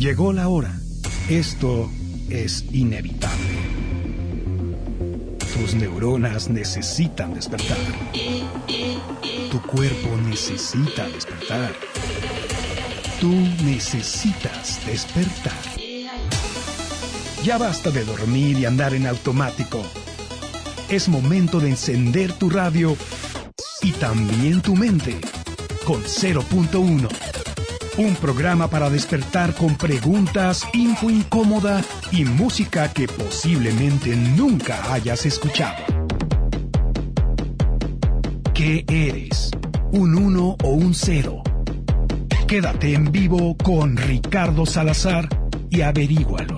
Llegó la hora. Esto es inevitable. Tus neuronas necesitan despertar. Tu cuerpo necesita despertar. Tú necesitas despertar. Ya basta de dormir y andar en automático. Es momento de encender tu radio y también tu mente con 0.1. Un programa para despertar con preguntas, info incómoda y música que posiblemente nunca hayas escuchado. ¿Qué eres? ¿Un 1 o un 0? Quédate en vivo con Ricardo Salazar y averígualo.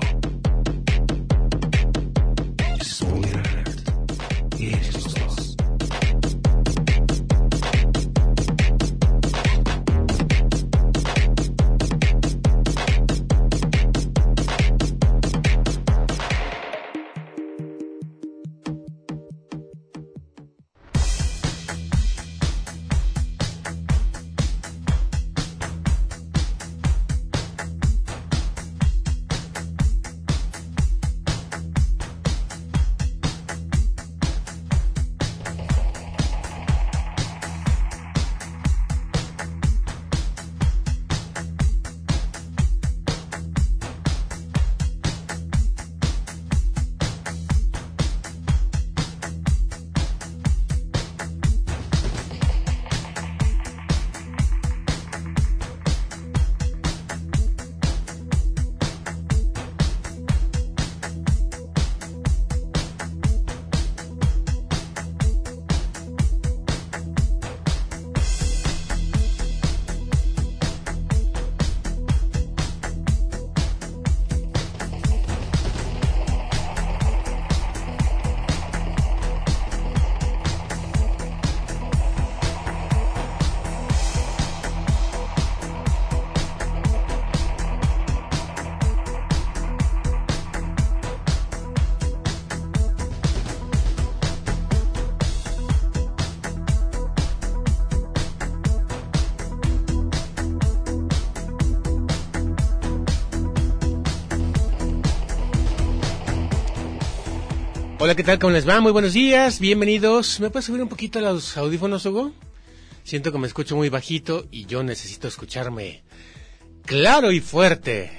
Hola, ¿qué tal? ¿Cómo les va? Muy buenos días, bienvenidos. ¿Me puedes subir un poquito los audífonos, Hugo? Siento que me escucho muy bajito y yo necesito escucharme claro y fuerte.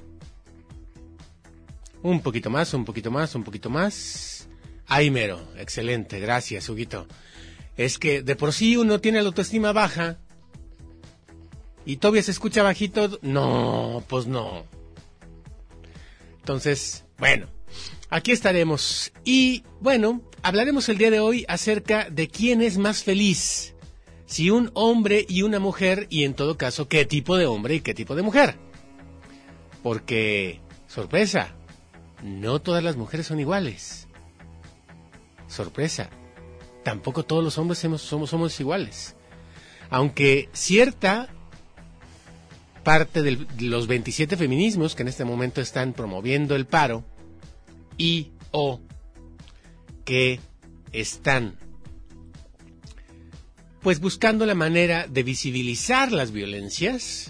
Un poquito más, un poquito más, un poquito más. Ahí mero, excelente, gracias, Huguito. Es que de por sí uno tiene la autoestima baja y todavía se escucha bajito. No, pues no. Entonces, bueno, aquí estaremos. Y bueno, hablaremos el día de hoy acerca de quién es más feliz. Si un hombre y una mujer, y en todo caso, qué tipo de hombre y qué tipo de mujer. Porque, sorpresa, no todas las mujeres son iguales. Sorpresa, tampoco todos los hombres somos iguales. Aunque cierta parte de los 27 feminismos que en este momento están promoviendo el paro y o que están pues buscando la manera de visibilizar las violencias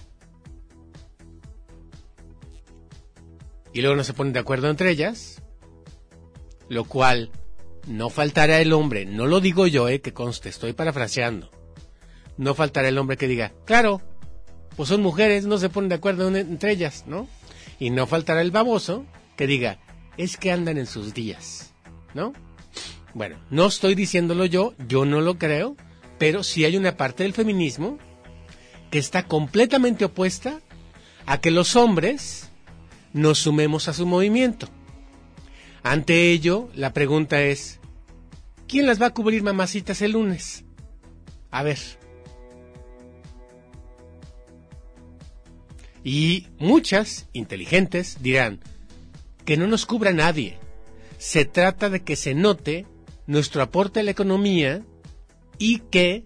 y luego no se ponen de acuerdo entre ellas, lo cual no faltará el hombre, no lo digo yo, que conste, estoy parafraseando, no faltará el hombre que diga, claro, pues son mujeres, no se ponen de acuerdo entre ellas, ¿no? Y no faltará el baboso que diga, es que andan en sus días, ¿no? Bueno, no estoy diciéndolo yo no lo creo, pero sí hay una parte del feminismo que está completamente opuesta a que los hombres nos sumemos a su movimiento. Ante ello, la pregunta es, ¿quién las va a cubrir, mamacitas, el lunes? A ver. Y muchas inteligentes dirán que no nos cubra nadie. Se trata de que se note nuestro aporte a la economía y que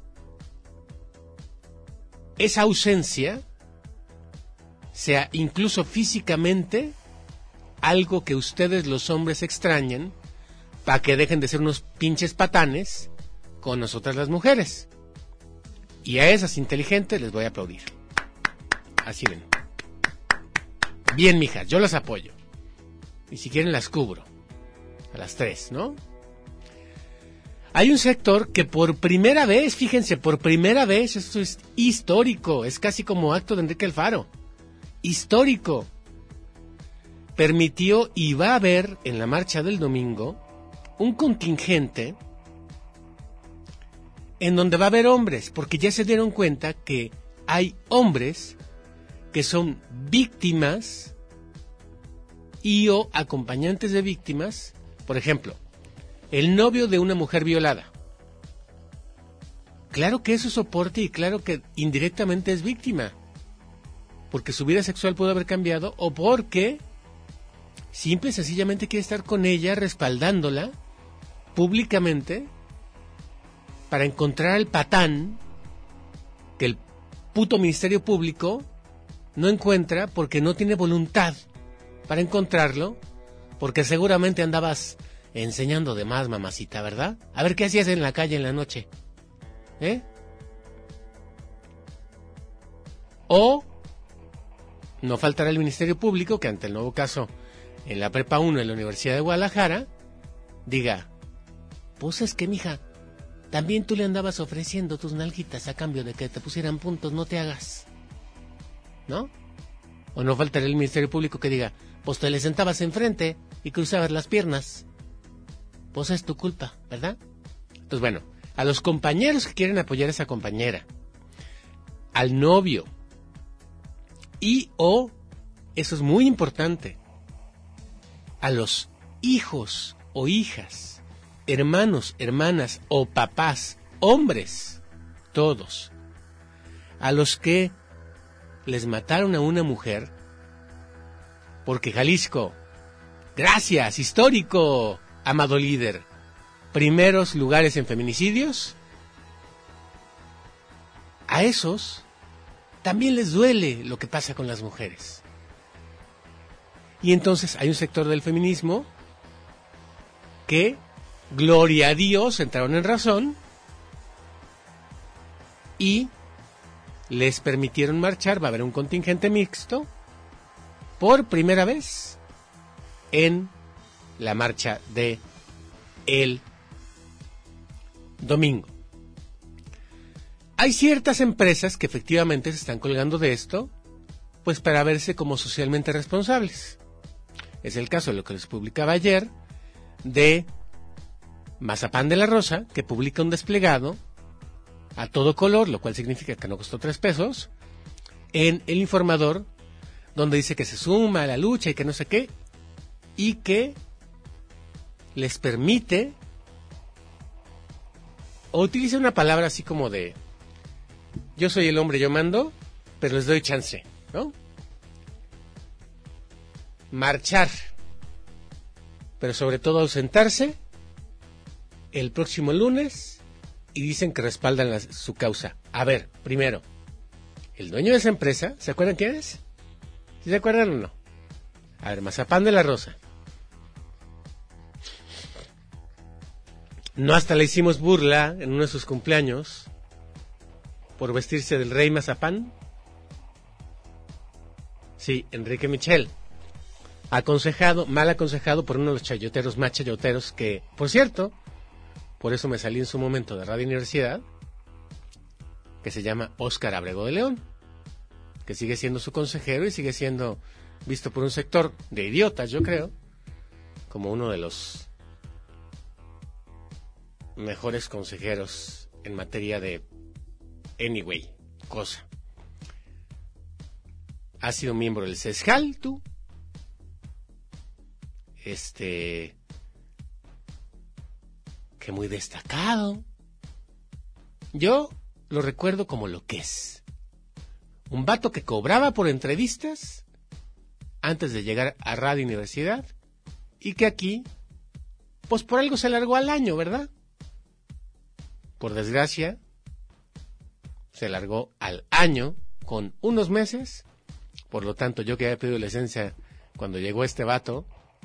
esa ausencia sea incluso físicamente algo que ustedes los hombres extrañan para que dejen de ser unos pinches patanes con nosotras las mujeres. Y a esas inteligentes les voy a aplaudir. Así ven. bien, mijas, yo las apoyo. Y si quieren las cubro. A las 3, ¿no? Hay un sector que por primera vez, fíjense, por primera vez, esto es histórico, es casi como acto de Enrique Alfaro, histórico, permitió y va a haber en la marcha del domingo un contingente en donde va a haber hombres, porque ya se dieron cuenta que hay hombres que son víctimas y o acompañantes de víctimas, por ejemplo, el novio de una mujer violada. Claro que eso soporte y claro que indirectamente es víctima. Porque su vida sexual pudo haber cambiado o porque simple y sencillamente quiere estar con ella respaldándola públicamente para encontrar al patán que el puto Ministerio Público no encuentra porque no tiene voluntad para encontrarlo, porque seguramente andabas enseñando de más, mamacita, ¿verdad? A ver, ¿qué hacías en la calle en la noche? O no faltará el Ministerio Público que ante el nuevo caso en la Prepa 1 en la Universidad de Guadalajara diga, pues es que, mija, también tú le andabas ofreciendo tus nalguitas a cambio de que te pusieran puntos, no te hagas, ¿no? O no faltará el Ministerio Público que diga, pues te le sentabas enfrente y cruzabas las piernas. Pues es tu culpa, ¿verdad? Entonces, bueno, a los compañeros que quieren apoyar a esa compañera, al novio, y o, eso es muy importante, a los hijos o hijas, hermanos, hermanas o papás, hombres, todos, a los que les mataron a una mujer, porque Jalisco, gracias, histórico, amado líder, primeros lugares en feminicidios, a esos también les duele lo que pasa con las mujeres. Y entonces hay un sector del feminismo que, gloria a Dios, entraron en razón y les permitieron marchar. Va a haber un contingente mixto por primera vez en la marcha de el domingo. Hay ciertas empresas que efectivamente se están colgando de esto, pues para verse como socialmente responsables. Es el caso de lo que les publicaba ayer de Mazapán de la Rosa, que publica un desplegado a todo color, lo cual significa que no costó 3 pesos, en El Informador, donde dice que se suma a la lucha y que no sé qué, y que les permite, o utiliza una palabra así como de, yo soy el hombre, yo mando, pero les doy chance, ¿no? Marchar, pero sobre todo ausentarse el próximo lunes, y dicen que respaldan su causa. A ver, primero, el dueño de esa empresa, ¿se acuerdan quién es? ¿Sí se acuerdan o no? A ver, Mazapán de la Rosa. No hasta le hicimos burla en uno de sus cumpleaños por vestirse del rey Mazapán. Sí, Enrique Michel. Mal aconsejado por uno de los chayoteros más chayoteros que, por cierto, por eso me salí en su momento de Radio Universidad, que se llama Óscar Abrego de León, que sigue siendo su consejero y sigue siendo visto por un sector de idiotas, yo creo, como uno de los mejores consejeros en materia de anyway, cosa. Ha sido miembro del CESJAL, tú. Que muy destacado. Yo lo recuerdo como lo que es. Un vato que cobraba por entrevistas antes de llegar a Radio Universidad y que aquí, pues por algo se largó al año, ¿verdad? Por desgracia, se largó al año con unos meses. Por lo tanto, yo que había pedido licencia cuando llegó este vato,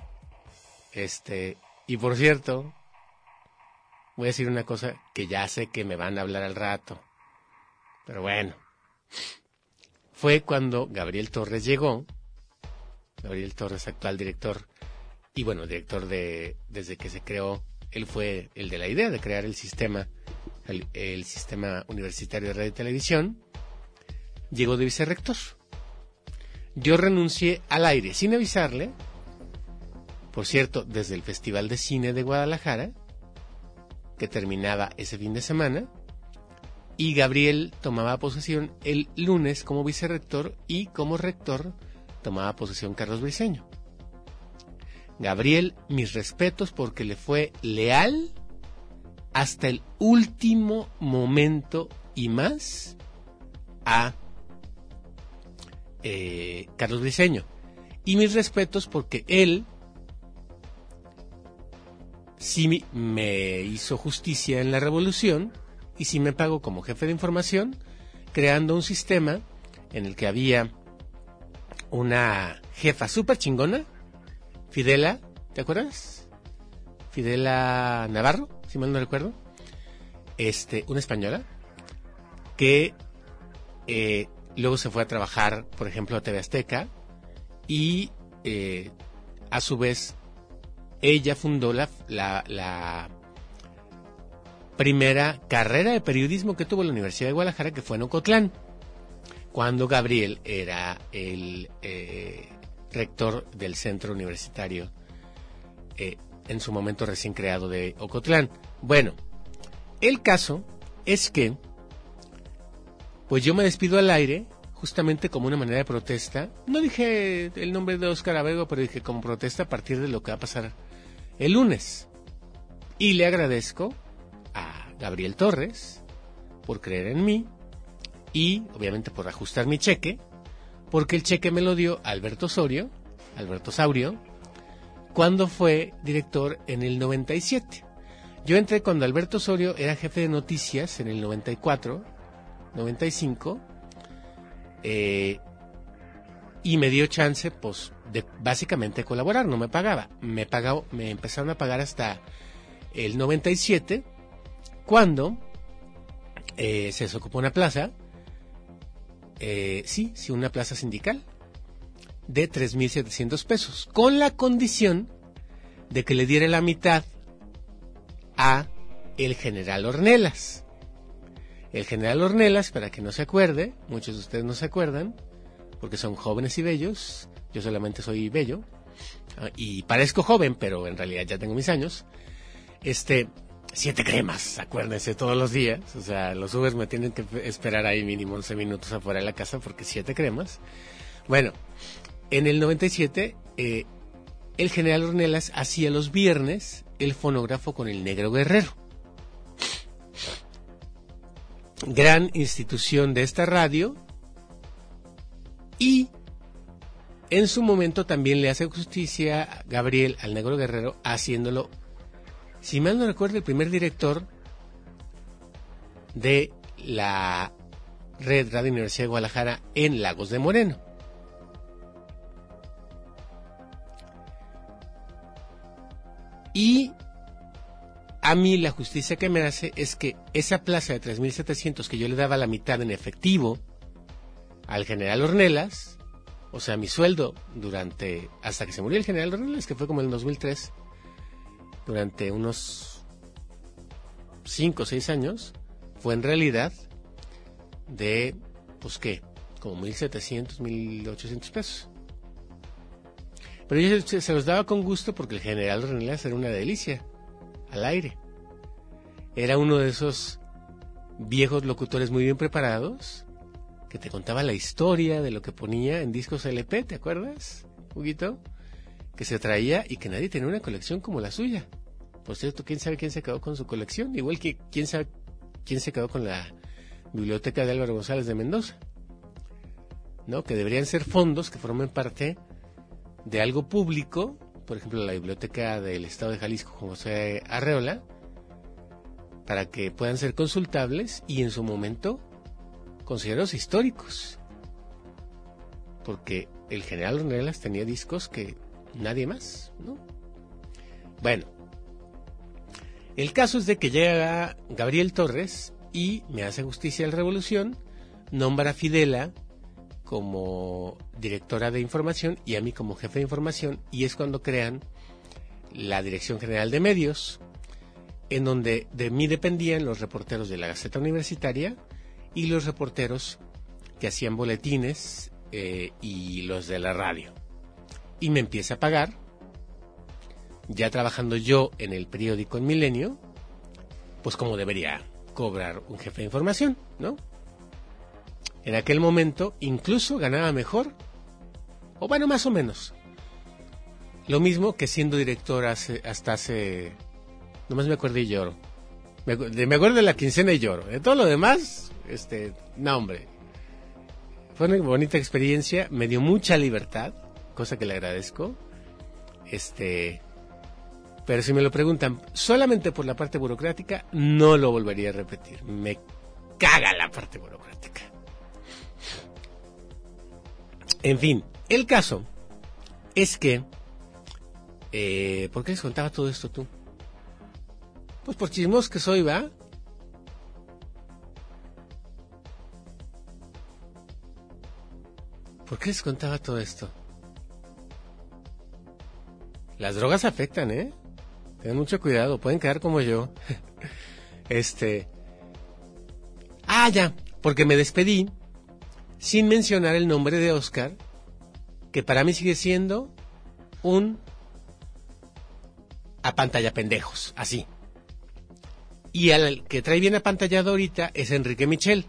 y por cierto, voy a decir una cosa que ya sé que me van a hablar al rato, pero bueno, fue cuando Gabriel Torres llegó Gabriel Torres, actual director, y bueno, director desde que se creó, él fue el de la idea de crear el sistema universitario de radio y televisión, llegó de vicerrector. Yo renuncié al aire sin avisarle, por cierto, desde el Festival de Cine de Guadalajara, que terminaba ese fin de semana, y Gabriel tomaba posesión el lunes como vicerrector y como rector tomaba posesión Carlos Briceño. Gabriel, mis respetos porque le fue leal hasta el último momento y más a Carlos Briceño. Y mis respetos porque él sí me hizo justicia en la revolución y sí me pagó como jefe de información, creando un sistema en el que había una jefa súper chingona, Fidela, ¿te acuerdas? Fidela Navarro, si mal no recuerdo, una española, que luego se fue a trabajar, por ejemplo, a TV Azteca, y a su vez ella fundó la primera carrera de periodismo que tuvo la Universidad de Guadalajara, que fue en Ocotlán, cuando Gabriel era el rector del centro universitario, en su momento recién creado de Ocotlán. Bueno, el caso es que pues yo me despido al aire justamente como una manera de protesta. No dije el nombre de Óscar Abego, pero dije como protesta a partir de lo que va a pasar el lunes. Y le agradezco a Gabriel Torres por creer en mí y obviamente por ajustar mi cheque, porque el cheque me lo dio Alberto Saurio, cuando fue director en el 97. Yo entré cuando Alberto Saurio era jefe de noticias en el 94, 95, y me dio chance, pues, de básicamente colaborar. No me pagaba, me empezaron a pagar hasta el 97, cuando se desocupó una plaza, una plaza sindical de 3,700 pesos, con la condición de que le diera la mitad a el general Ornelas. El general Ornelas, para que no se acuerde, muchos de ustedes no se acuerdan, porque son jóvenes y bellos, yo solamente soy bello, y parezco joven, pero en realidad ya tengo mis años. 7 cremas, acuérdense, todos los días, o sea, los Ubers me tienen que esperar ahí mínimo 11 minutos afuera de la casa, porque 7 cremas. Bueno, en el 97, el general Ornelas hacía los viernes el fonógrafo con el Negro Guerrero. Gran institución de esta radio, y en su momento también le hace justicia Gabriel al Negro Guerrero, haciéndolo, si mal no recuerdo, el primer director de la Red Radio Universidad de Guadalajara en Lagos de Moreno. Y a mí la justicia que me hace es que esa plaza de 3,700 que yo le daba la mitad en efectivo al general Ornelas, o sea, mi sueldo hasta que se murió el general Ornelas, que fue como en el 2003, durante unos 5 o 6 años, fue en realidad de, pues qué, como 1,700, 1,800 pesos. Pero yo se los daba con gusto porque el general Ornelas era una delicia al aire. Era uno de esos viejos locutores muy bien preparados que te contaba la historia de lo que ponía en discos LP, ¿te acuerdas, Huguito? Que se traía y que nadie tenía una colección como la suya. Por cierto, quién sabe quién se quedó con su colección, igual que quién sabe quién se quedó con la biblioteca de Álvaro González de Mendoza, ¿no? Que deberían ser fondos que formen parte de algo público, por ejemplo la biblioteca del Estado de Jalisco con José Arreola, para que puedan ser consultables y en su momento considerados históricos, porque el general Ornelas tenía discos que nadie más, ¿no? Bueno, el caso es de que llega Gabriel Torres y me hace justicia a la revolución, nombra a Fidela como directora de información y a mí como jefe de información, y es cuando crean la Dirección General de Medios, en donde de mí dependían los reporteros de la Gaceta Universitaria y los reporteros que hacían boletines y los de la radio. Y me empieza a pagar, ya trabajando yo en el periódico en Milenio, pues como debería cobrar un jefe de información, ¿no? En aquel momento incluso ganaba mejor, o bueno, más o menos. Lo mismo que siendo director hasta hace... Nomás me acuerdo y lloro. Me acuerdo de la quincena y lloro. De todo lo demás, no hombre. Fue una bonita experiencia, me dio mucha libertad, cosa que le agradezco. Pero si me lo preguntan solamente por la parte burocrática, no lo volvería a repetir. Me caga la parte burocrática. En fin, el caso es que... ¿por qué les contaba todo esto tú? Pues por chismos que soy, ¿va? ¿Por qué les contaba todo esto? Las drogas afectan, ¿eh? Tengan mucho cuidado, pueden quedar como yo. Ya, porque me despedí sin mencionar el nombre de Oscar, que para mí sigue siendo un apantalla pendejos, así. Y al que trae bien apantallado ahorita es Enrique Michel,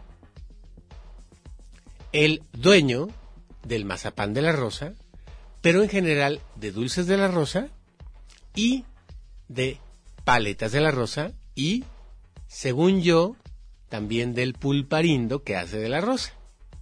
el dueño del Mazapán de la Rosa, pero en general de Dulces de la Rosa y de Paletas de la Rosa y, según yo, también del Pulparindo que hace de la Rosa.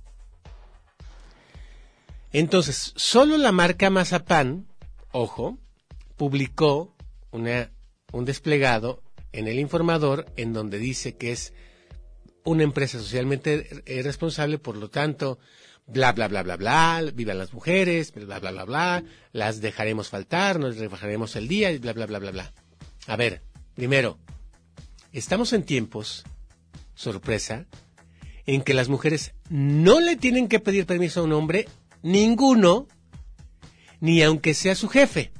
Entonces, solo la marca Mazapán, ojo, publicó un desplegado en El Informador en donde dice que es una empresa socialmente responsable, por lo tanto, bla, bla, bla, bla, bla, vivan las mujeres, bla, bla, bla, bla, las dejaremos faltar, nos rebajaremos el día, bla, bla, bla, bla, bla. A ver, primero, estamos en tiempos, sorpresa, en que las mujeres no le tienen que pedir permiso a un hombre, ninguno, ni aunque sea su jefe.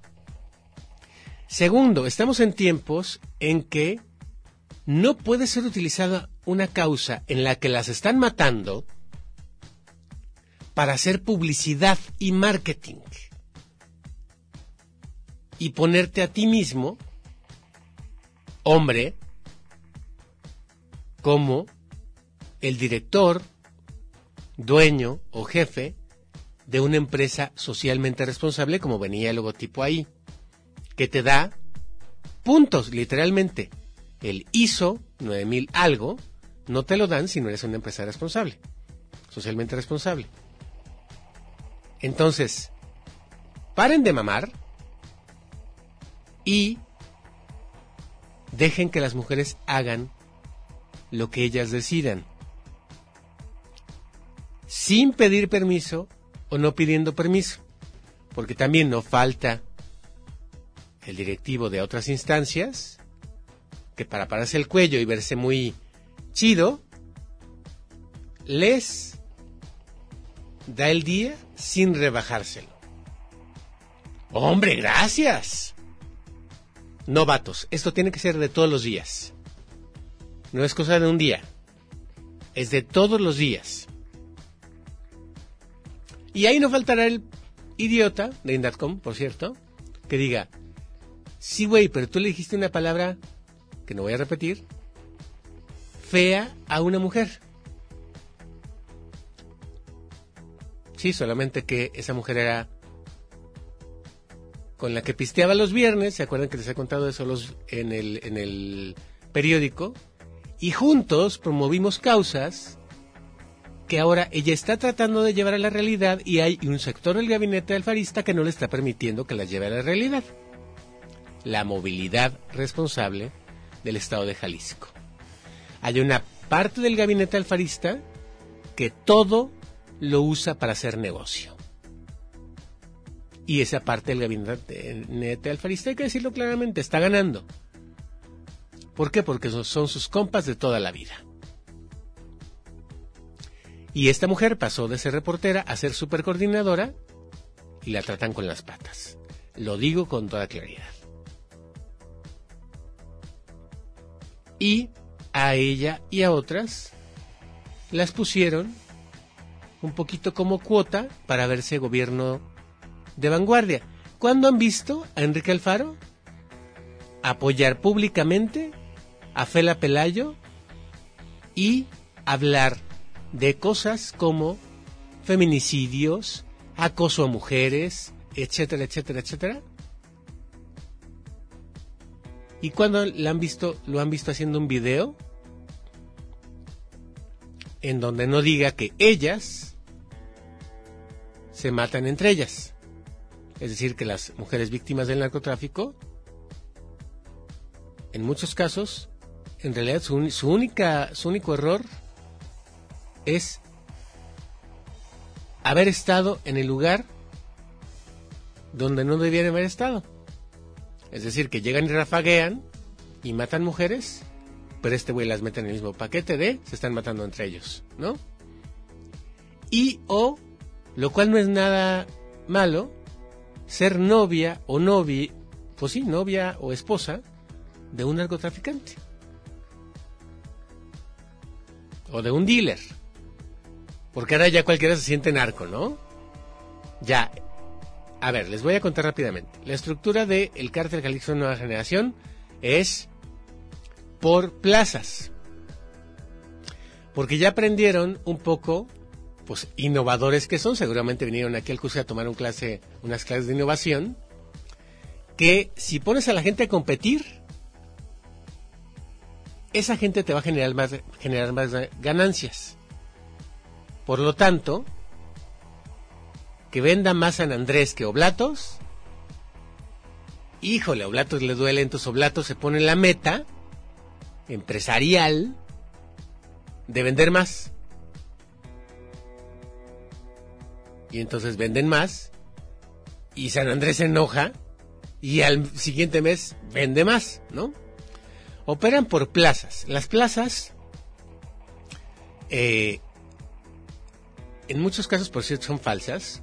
Segundo, estamos en tiempos en que no puede ser utilizada una causa en la que las están matando para hacer publicidad y marketing y ponerte a ti mismo, hombre, como el director, dueño o jefe de una empresa socialmente responsable, como venía el logotipo ahí, que te da puntos, literalmente. El ISO 9000 algo no te lo dan si no eres una empresa responsable, socialmente responsable. Entonces, paren de mamar y dejen que las mujeres hagan lo que ellas decidan, sin pedir permiso o no pidiendo permiso, porque también no falta el directivo de otras instancias que para pararse el cuello y verse muy chido les da el día sin rebajárselo. ¡Hombre, gracias! Novatos, esto tiene que ser de todos los días. No es cosa de un día, es de todos los días. Y ahí no faltará el idiota de Indatcom, por cierto, que diga: sí, güey, pero tú le dijiste una palabra que no voy a repetir, fea a una mujer. Sí, solamente que esa mujer era con la que pisteaba los viernes, ¿se acuerdan que les he contado eso en el periódico? Y juntos promovimos causas que ahora ella está tratando de llevar a la realidad y hay un sector del gabinete alfarista que no le está permitiendo que las lleve a la realidad. La movilidad responsable del estado de Jalisco. Hay una parte del gabinete alfarista que todo lo usa para hacer negocio. Y esa parte del gabinete alfarista, hay que decirlo claramente, está ganando. ¿Por qué? Porque son sus compas de toda la vida. Y esta mujer pasó de ser reportera a ser supercoordinadora y la tratan con las patas. Lo digo con toda claridad. Y a ella y a otras las pusieron un poquito como cuota para verse gobierno de vanguardia. ¿Cuándo han visto a Enrique Alfaro apoyar públicamente a Fela Pelayo y hablar de cosas como feminicidios, acoso a mujeres, etcétera, etcétera, etcétera? ¿Y cuando lo han visto haciendo un video en donde no diga que ellas se matan entre ellas? Es decir, que las mujeres víctimas del narcotráfico, en muchos casos, en realidad su único error es haber estado en el lugar donde no debían haber estado. Es decir, que llegan y rafaguean y matan mujeres, pero este güey las mete en el mismo paquete de se están matando entre ellos, ¿no? Y o, lo cual no es nada malo, ser novia o novia o esposa de un narcotraficante. O de un dealer. Porque ahora ya cualquiera se siente narco, ¿no? Ya. A ver, les voy a contar rápidamente. La estructura del Cártel Jalisco Nueva Generación es por plazas. Porque ya aprendieron un poco, pues innovadores que son, seguramente vinieron aquí al curso a tomar unas clases de innovación, que si pones a la gente a competir, esa gente te va a generar más ganancias. Por lo tanto, que venda más San Andrés que Oblatos, híjole, a Oblatos le duele, entonces Oblatos se pone la meta empresarial de vender más. Y entonces venden más, y San Andrés se enoja, y al siguiente mes vende más, ¿no? Operan por plazas. Las plazas, en muchos casos, por cierto, son falsas.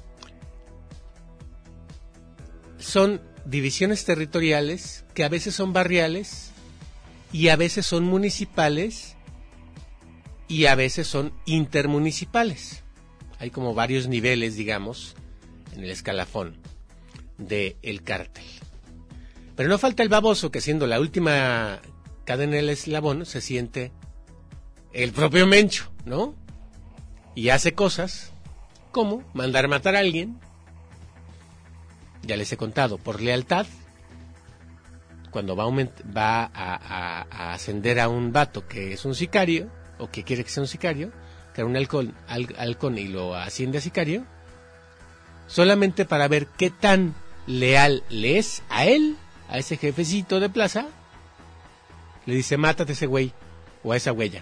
Son divisiones territoriales que a veces son barriales y a veces son municipales y a veces son intermunicipales. Hay como varios niveles, digamos, en el escalafón del cártel. Pero no falta el baboso que, siendo la última cadena del eslabón, se siente el propio Mencho, ¿no? Y hace cosas como mandar matar a alguien. Ya les he contado, por lealtad, cuando va a ascender a un vato que es un sicario, o que quiere que sea un sicario, que era un halcón y lo asciende a sicario, solamente para ver qué tan leal le es a él, a ese jefecito de plaza, le dice: mátate a ese güey o a esa huella.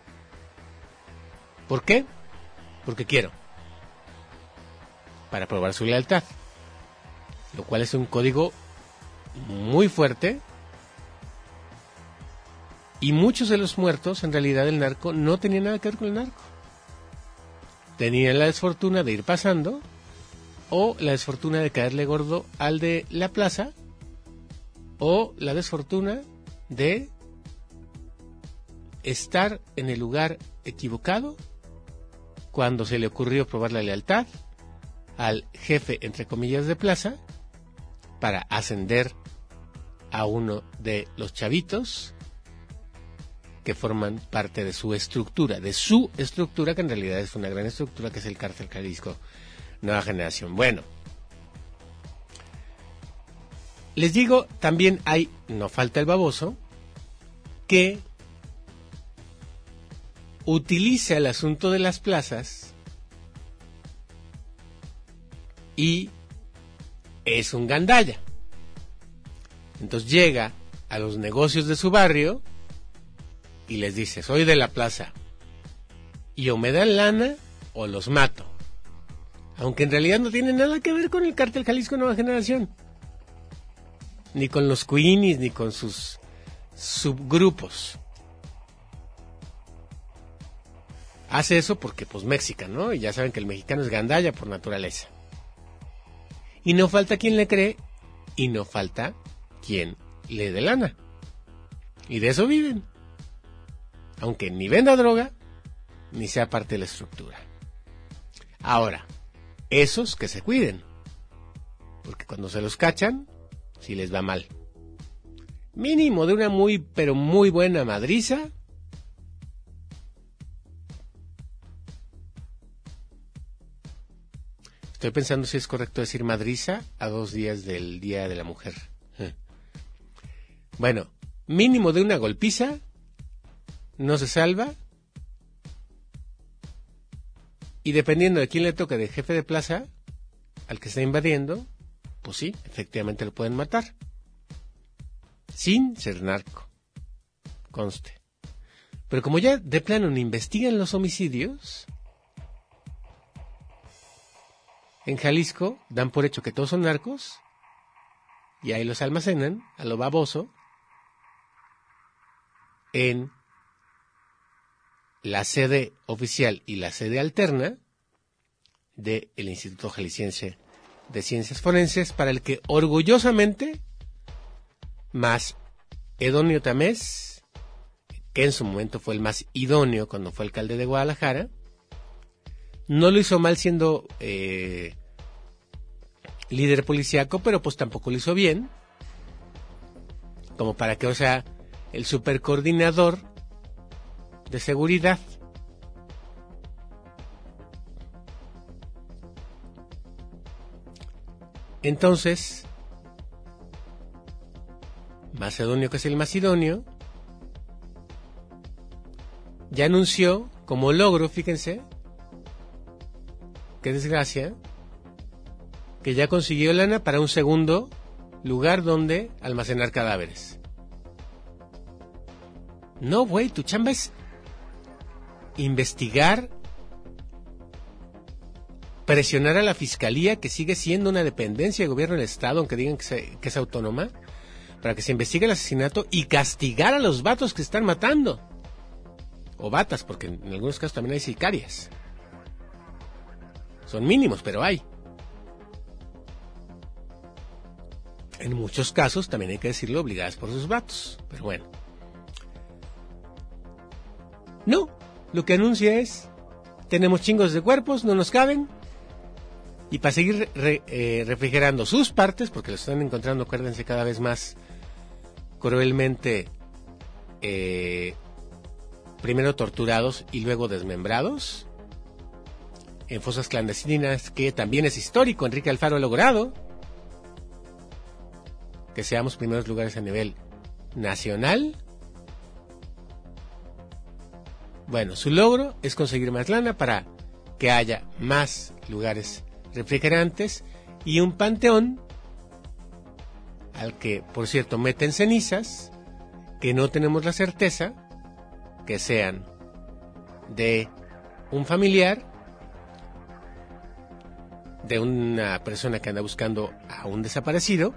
¿Por qué? Porque quiero. Para probar su lealtad. Lo cual es un código muy fuerte. Y muchos de los muertos, en realidad, del narco no tenían nada que ver con el narco. Tenían la desfortuna de ir pasando, o la desfortuna de caerle gordo al de la plaza, o la desfortuna de estar en el lugar equivocado cuando se le ocurrió probar la lealtad al jefe, entre comillas, de plaza, para ascender a uno de los chavitos que forman parte de su estructura, que en realidad es una gran estructura, que es el Cártel Jalisco Nueva Generación. Bueno, les digo, también no falta el baboso que utiliza el asunto de las plazas y es un gandalla. Entonces llega a los negocios de su barrio y les dice: soy de la plaza y o me dan lana o los mato. Aunque en realidad no tiene nada que ver con el Cártel Jalisco Nueva Generación, ni con los Queenies, ni con sus subgrupos. hace eso porque pues mexicano, ¿no? Y ya saben que el mexicano es gandalla por naturaleza. Y no falta quien le cree y no falta quien le dé lana. Y de eso viven. Aunque ni venda droga, ni sea parte de la estructura. Ahora, esos que se cuiden. Porque cuando se los cachan, sí les va mal. Mínimo de una muy, pero muy buena madriza. Estoy pensando si es correcto decir madriza a 2 días del Día de la Mujer. Bueno, mínimo de una golpiza, no se salva. Y dependiendo de quién le toque de jefe de plaza, al que está invadiendo, pues sí, efectivamente lo pueden matar. Sin ser narco, conste. Pero como ya de plano no investigan los homicidios, en Jalisco dan por hecho que todos son narcos y ahí los almacenan a lo baboso en la sede oficial y la sede alterna del Instituto Jalisciense de Ciencias Forenses, para el que orgullosamente más Edonio Tamés, que en su momento fue el más idóneo cuando fue alcalde de Guadalajara, no lo hizo mal siendo líder policíaco, pero pues tampoco lo hizo bien, como para que, o sea, el supercoordinador de seguridad. Entonces, Macedonio, que es el más idóneo, ya anunció como logro, fíjense, qué desgracia, que ya consiguió lana para un segundo lugar donde almacenar cadáveres. No, güey, tu chamba es investigar, presionar a la fiscalía, que sigue siendo una dependencia del gobierno del estado, aunque digan que es autónoma, para que se investigue el asesinato y castigar a los vatos que están matando. O batas, porque en algunos casos también hay sicarias. Son mínimos, pero hay. En muchos casos, también hay que decirlo, obligadas por sus vatos. Pero bueno. No, lo que anuncia es, tenemos chingos de cuerpos, no nos caben. Y para seguir refrigerando sus partes, porque los están encontrando, acuérdense, cada vez más cruelmente, primero torturados y luego desmembrados, en fosas clandestinas, que también es histórico. Enrique Alfaro ha logrado que seamos primeros lugares a nivel nacional. Bueno, su logro es conseguir más lana para que haya más lugares refrigerantes y un panteón al que, por cierto, meten cenizas que no tenemos la certeza que sean de un familiar, de una persona que anda buscando a un desaparecido,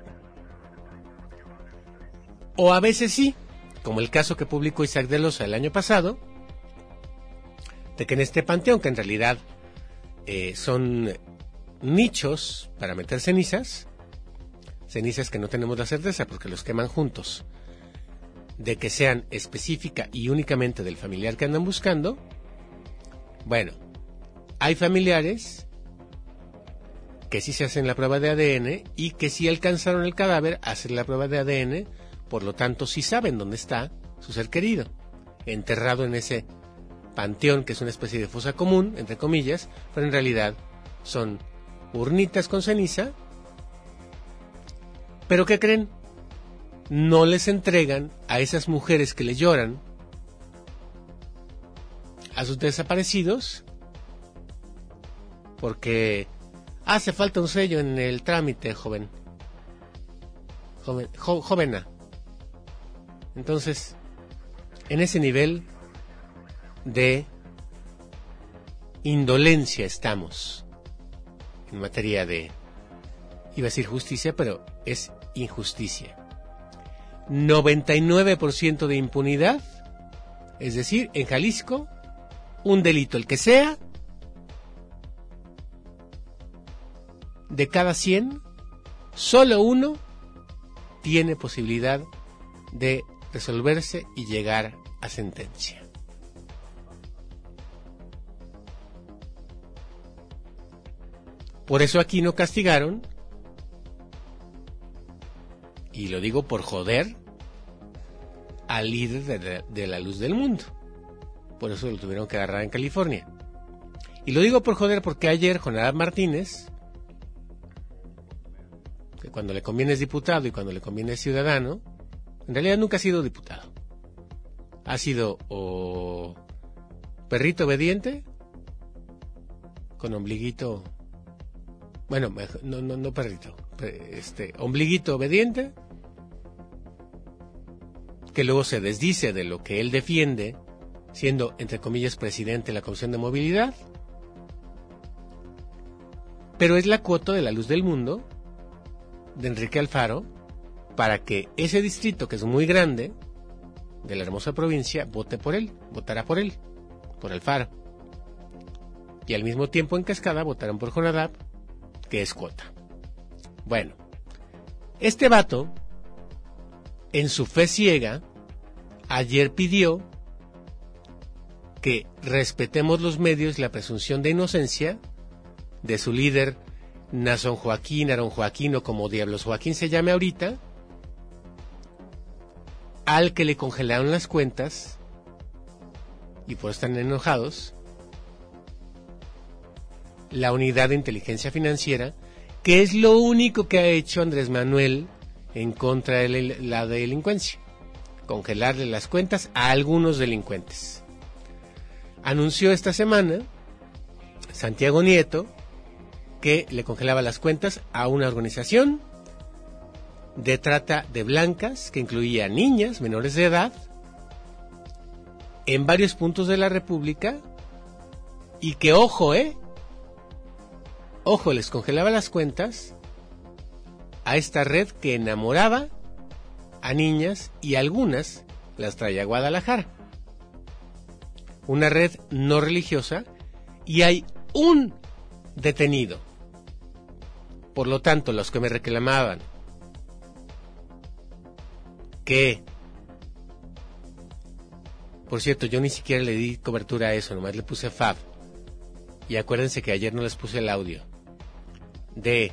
o a veces sí, como el caso que publicó Isaac de Loza el año pasado, de que en este panteón, que en realidad son nichos para meter cenizas que no tenemos la certeza porque los queman juntos, de que sean específica y únicamente del familiar que andan buscando. Bueno, hay familiares que sí se hacen la prueba de ADN y que sí alcanzaron el cadáver a hacer la prueba de ADN, por lo tanto sí saben dónde está su ser querido, enterrado en ese panteón que es una especie de fosa común, entre comillas, pero en realidad son urnitas con ceniza. ¿Pero qué creen? No les entregan a esas mujeres que les lloran a sus desaparecidos porque hace falta un sello en el trámite, jovena. Entonces, en ese nivel de indolencia estamos en materia de, iba a decir justicia, pero es injusticia. 99% de impunidad, es decir, en Jalisco, un delito, el que sea, de cada 100, solo uno tiene posibilidad de resolverse y llegar a sentencia. Por eso aquí no castigaron, y lo digo por joder, al líder de la luz del mundo. Por eso lo tuvieron que agarrar en California. Y lo digo por joder porque ayer Jonadab Martínez, que cuando le conviene es diputado y cuando le conviene es ciudadano, en realidad nunca ha sido diputado. Ha sido o perrito obediente, con ombliguito, bueno, no perrito, ombliguito obediente, que luego se desdice de lo que él defiende, siendo, entre comillas, presidente de la Comisión de Movilidad, pero es la cuota de la luz del mundo, de Enrique Alfaro, para que ese distrito, que es muy grande, de la hermosa provincia, votará por él, por Alfaro. Y al mismo tiempo en cascada votarán por Jonadab, que es cuota. Bueno, este vato, en su fe ciega, ayer pidió que respetemos los medios la presunción de inocencia de su líder, Nason Joaquín, Aarón Joaquín, o como diablos Joaquín se llame ahorita, al que le congelaron las cuentas, y por eso están enojados, la unidad de inteligencia financiera, que es lo único que ha hecho Andrés Manuel en contra de la delincuencia, congelarle las cuentas a algunos delincuentes. Anunció esta semana Santiago Nieto que le congelaba las cuentas a una organización de trata de blancas que incluía niñas menores de edad en varios puntos de la República, y que ojo, les congelaba las cuentas a esta red que enamoraba a niñas y algunas las traía a Guadalajara. Una red no religiosa, y hay un detenido. Por lo tanto, los que me reclamaban que, por cierto, yo ni siquiera le di cobertura a eso, nomás le puse Fab. Y acuérdense que ayer no les puse el audio de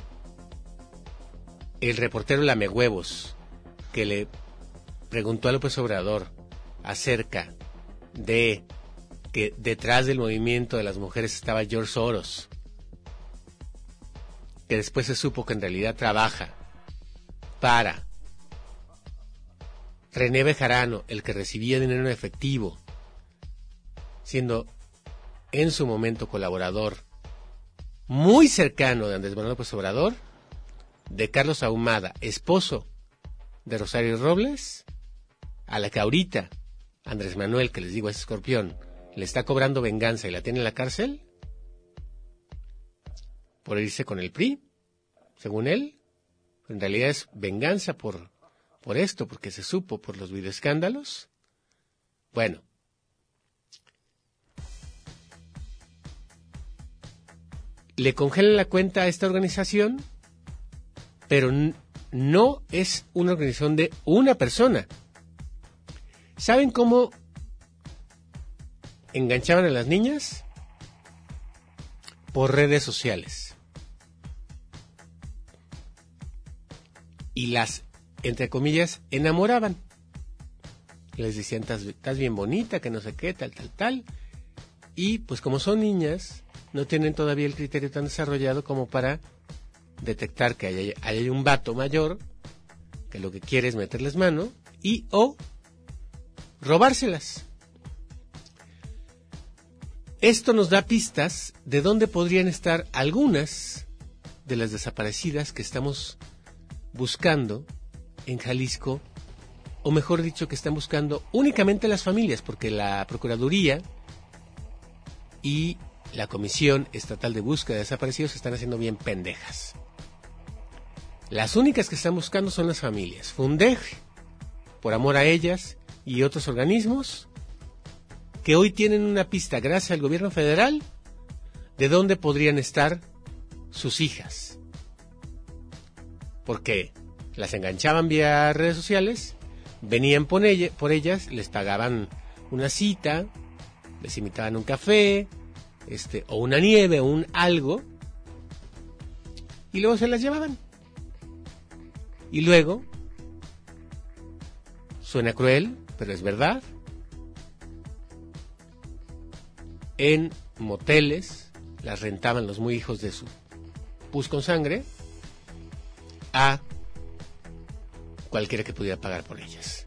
el reportero Lamehuevos, que le preguntó a López Obrador acerca de que detrás del movimiento de las mujeres estaba George Soros, que después se supo que en realidad trabaja para René Bejarano, el que recibía dinero en efectivo, siendo en su momento colaborador muy cercano de Andrés Manuel López Obrador, de Carlos Ahumada, esposo de Rosario Robles, a la que ahorita Andrés Manuel, que les digo es escorpión, le está cobrando venganza y la tiene en la cárcel por irse con el PRI, según él. En realidad es venganza por esto, porque se supo por los videoescándalos. Bueno, le congelan la cuenta a esta organización, pero no es una organización de una persona. ¿Saben cómo enganchaban a las niñas? Por redes sociales. Y las, entre comillas, enamoraban. Les decían, estás bien bonita, que no sé qué, tal. Y pues como son niñas, no tienen todavía el criterio tan desarrollado como para detectar que hay un vato mayor que lo que quiere es meterles mano y o robárselas. Esto nos da pistas de dónde podrían estar algunas de las desaparecidas que estamos buscando en Jalisco, o mejor dicho, que están buscando únicamente las familias, porque la Procuraduría y la Comisión Estatal de Búsqueda de Desaparecidos están haciendo bien pendejas. Las únicas que están buscando son las familias. Fundej, por amor a ellas, y otros organismos que hoy tienen una pista, gracias al gobierno federal, de dónde podrían estar sus hijas. Porque las enganchaban vía redes sociales, venían por ellas, les pagaban una cita, les invitaban un café, o una nieve, o un algo, y luego se las llevaban. Y luego, suena cruel, pero es verdad, en moteles las rentaban los muy hijos de su pus con sangre a cualquiera que pudiera pagar por ellas.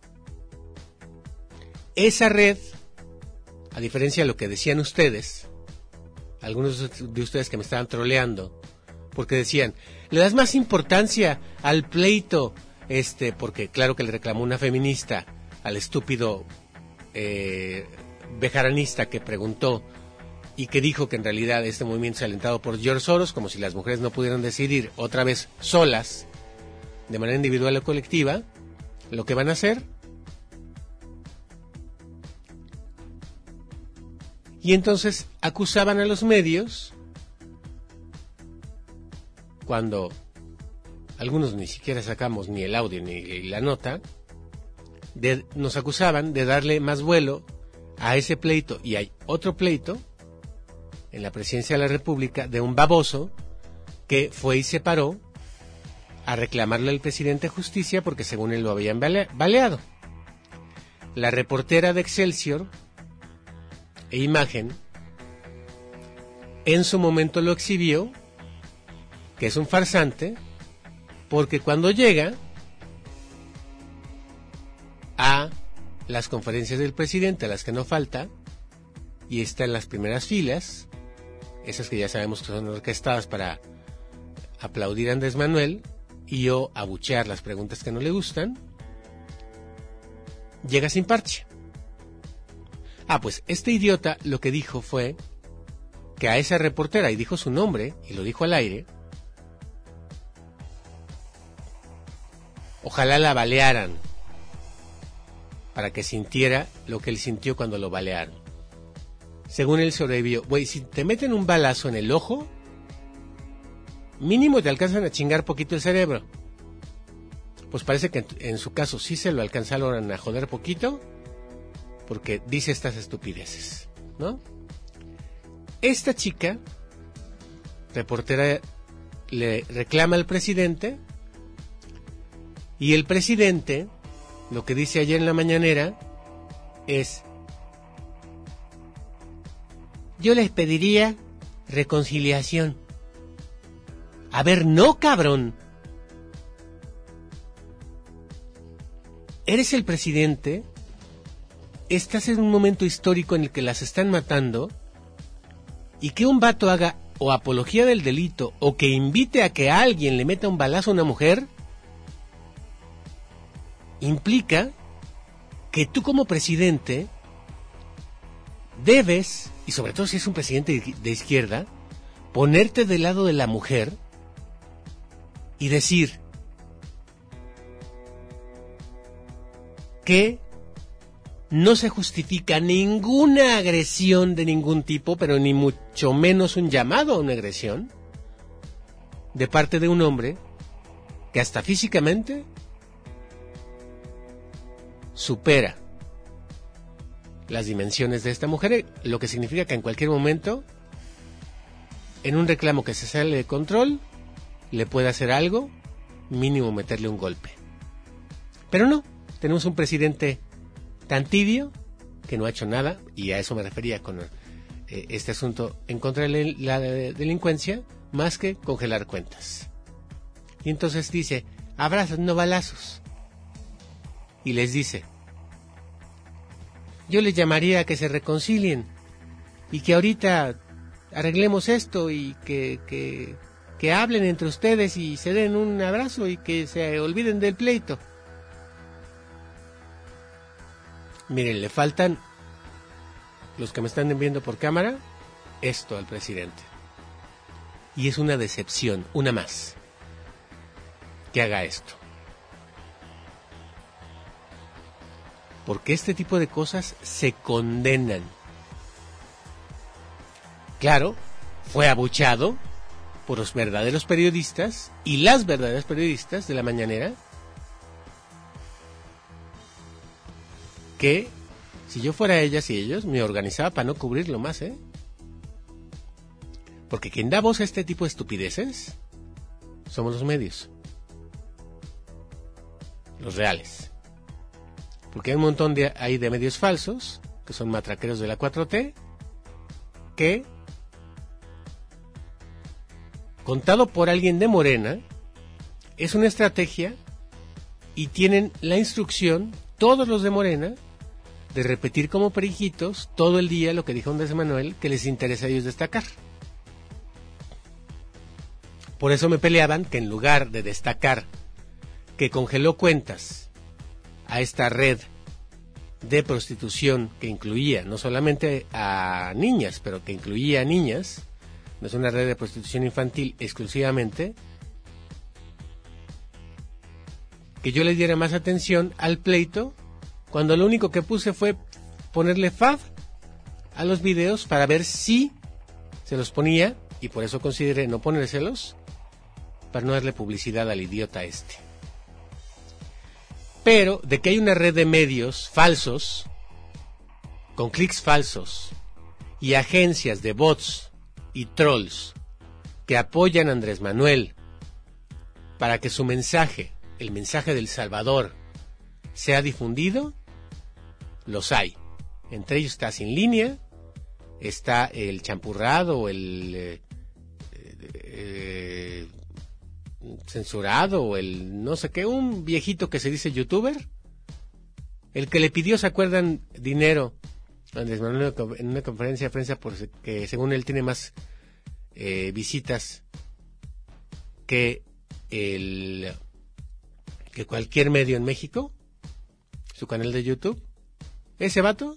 Esa red, a diferencia de lo que decían ustedes, algunos de ustedes que me estaban troleando, porque decían, le das más importancia al pleito, porque claro que le reclamó una feminista al estúpido bejaranista que preguntó y que dijo que en realidad este movimiento es alentado por George Soros, como si las mujeres no pudieran decidir otra vez solas, de manera individual o colectiva, lo que van a hacer. Y entonces acusaban a los medios, cuando algunos ni siquiera sacamos ni el audio ni la nota, nos acusaban de darle más vuelo a ese pleito. Y hay otro pleito en la presidencia de la República de un baboso que fue y se paró a reclamarle al presidente justicia porque según él lo habían baleado. La reportera de Excelsior e Imagen en su momento lo exhibió, que es un farsante, porque cuando llega a las conferencias del presidente, a las que no falta, y está en las primeras filas, esas que ya sabemos que son orquestadas para aplaudir a Andrés Manuel y o abuchear las preguntas que no le gustan, llega sin parche. Pues este idiota lo que dijo fue que a esa reportera, y dijo su nombre, y lo dijo al aire, ojalá la balearan, para que sintiera lo que él sintió cuando lo balearon. Según él sobrevivió. Güey, si te meten un balazo en el ojo, mínimo te alcanzan a chingar poquito el cerebro. Pues parece que en su caso sí se lo alcanzaron a joder poquito, porque dice estas estupideces, ¿no? Esta chica, reportera, le reclama al presidente, y el presidente, lo que dice ayer en la mañanera, es: yo les pediría reconciliación. A ver, no, cabrón. Eres el presidente, estás en un momento histórico en el que las están matando, y que un vato haga o apología del delito o que invite a que alguien le meta un balazo a una mujer, implica que tú como presidente debes, y sobre todo si es un presidente de izquierda, ponerte del lado de la mujer y decir que no se justifica ninguna agresión de ningún tipo, pero ni mucho menos un llamado a una agresión de parte de un hombre que hasta físicamente supera las dimensiones de esta mujer, lo que significa que en cualquier momento, en un reclamo que se sale de control, le puede hacer algo, mínimo meterle un golpe. Pero no, tenemos un presidente tan tibio que no ha hecho nada, y a eso me refería con este asunto en contra de la delincuencia, más que congelar cuentas. Y entonces dice, abrazos, no balazos. Y les dice, yo les llamaría a que se reconcilien y que ahorita arreglemos esto y que hablen entre ustedes y se den un abrazo y que se olviden del pleito. Miren, le faltan, los que me están viendo por cámara, esto al presidente. Y es una decepción, una más, que haga esto. Porque este tipo de cosas se condenan. Claro, fue abuchado por los verdaderos periodistas y las verdaderas periodistas de la mañanera, que si yo fuera ellas y ellos, me organizaba para no cubrirlo más, Porque quien da voz a este tipo de estupideces somos los medios. Los reales. Porque hay un montón de medios falsos, que son matraqueros de la 4T, que, contado por alguien de Morena, es una estrategia y tienen la instrucción, todos los de Morena, de repetir como perijitos todo el día lo que dijo Andrés Manuel, que les interesa a ellos destacar. Por eso me peleaban que en lugar de destacar que congeló cuentas a esta red de prostitución que incluía no solamente a niñas, pero que incluía a niñas, no es una red de prostitución infantil exclusivamente, que yo le diera más atención al pleito, cuando lo único que puse fue ponerle FAB a los videos para ver si se los ponía, y por eso consideré no ponérselos, para no darle publicidad al idiota este. Pero de que hay una red de medios falsos, con clics falsos, y agencias de bots y trolls que apoyan a Andrés Manuel para que su mensaje, el mensaje del Salvador, sea difundido, los hay. Entre ellos está Sin Línea, está el Champurrado, el Censurado, o el no sé qué, un viejito que se dice youtuber, el que le pidió, ¿se acuerdan?, dinero a Andrés Manuel en una conferencia de prensa porque según él tiene más visitas que cualquier medio en México, su canal de YouTube. Ese vato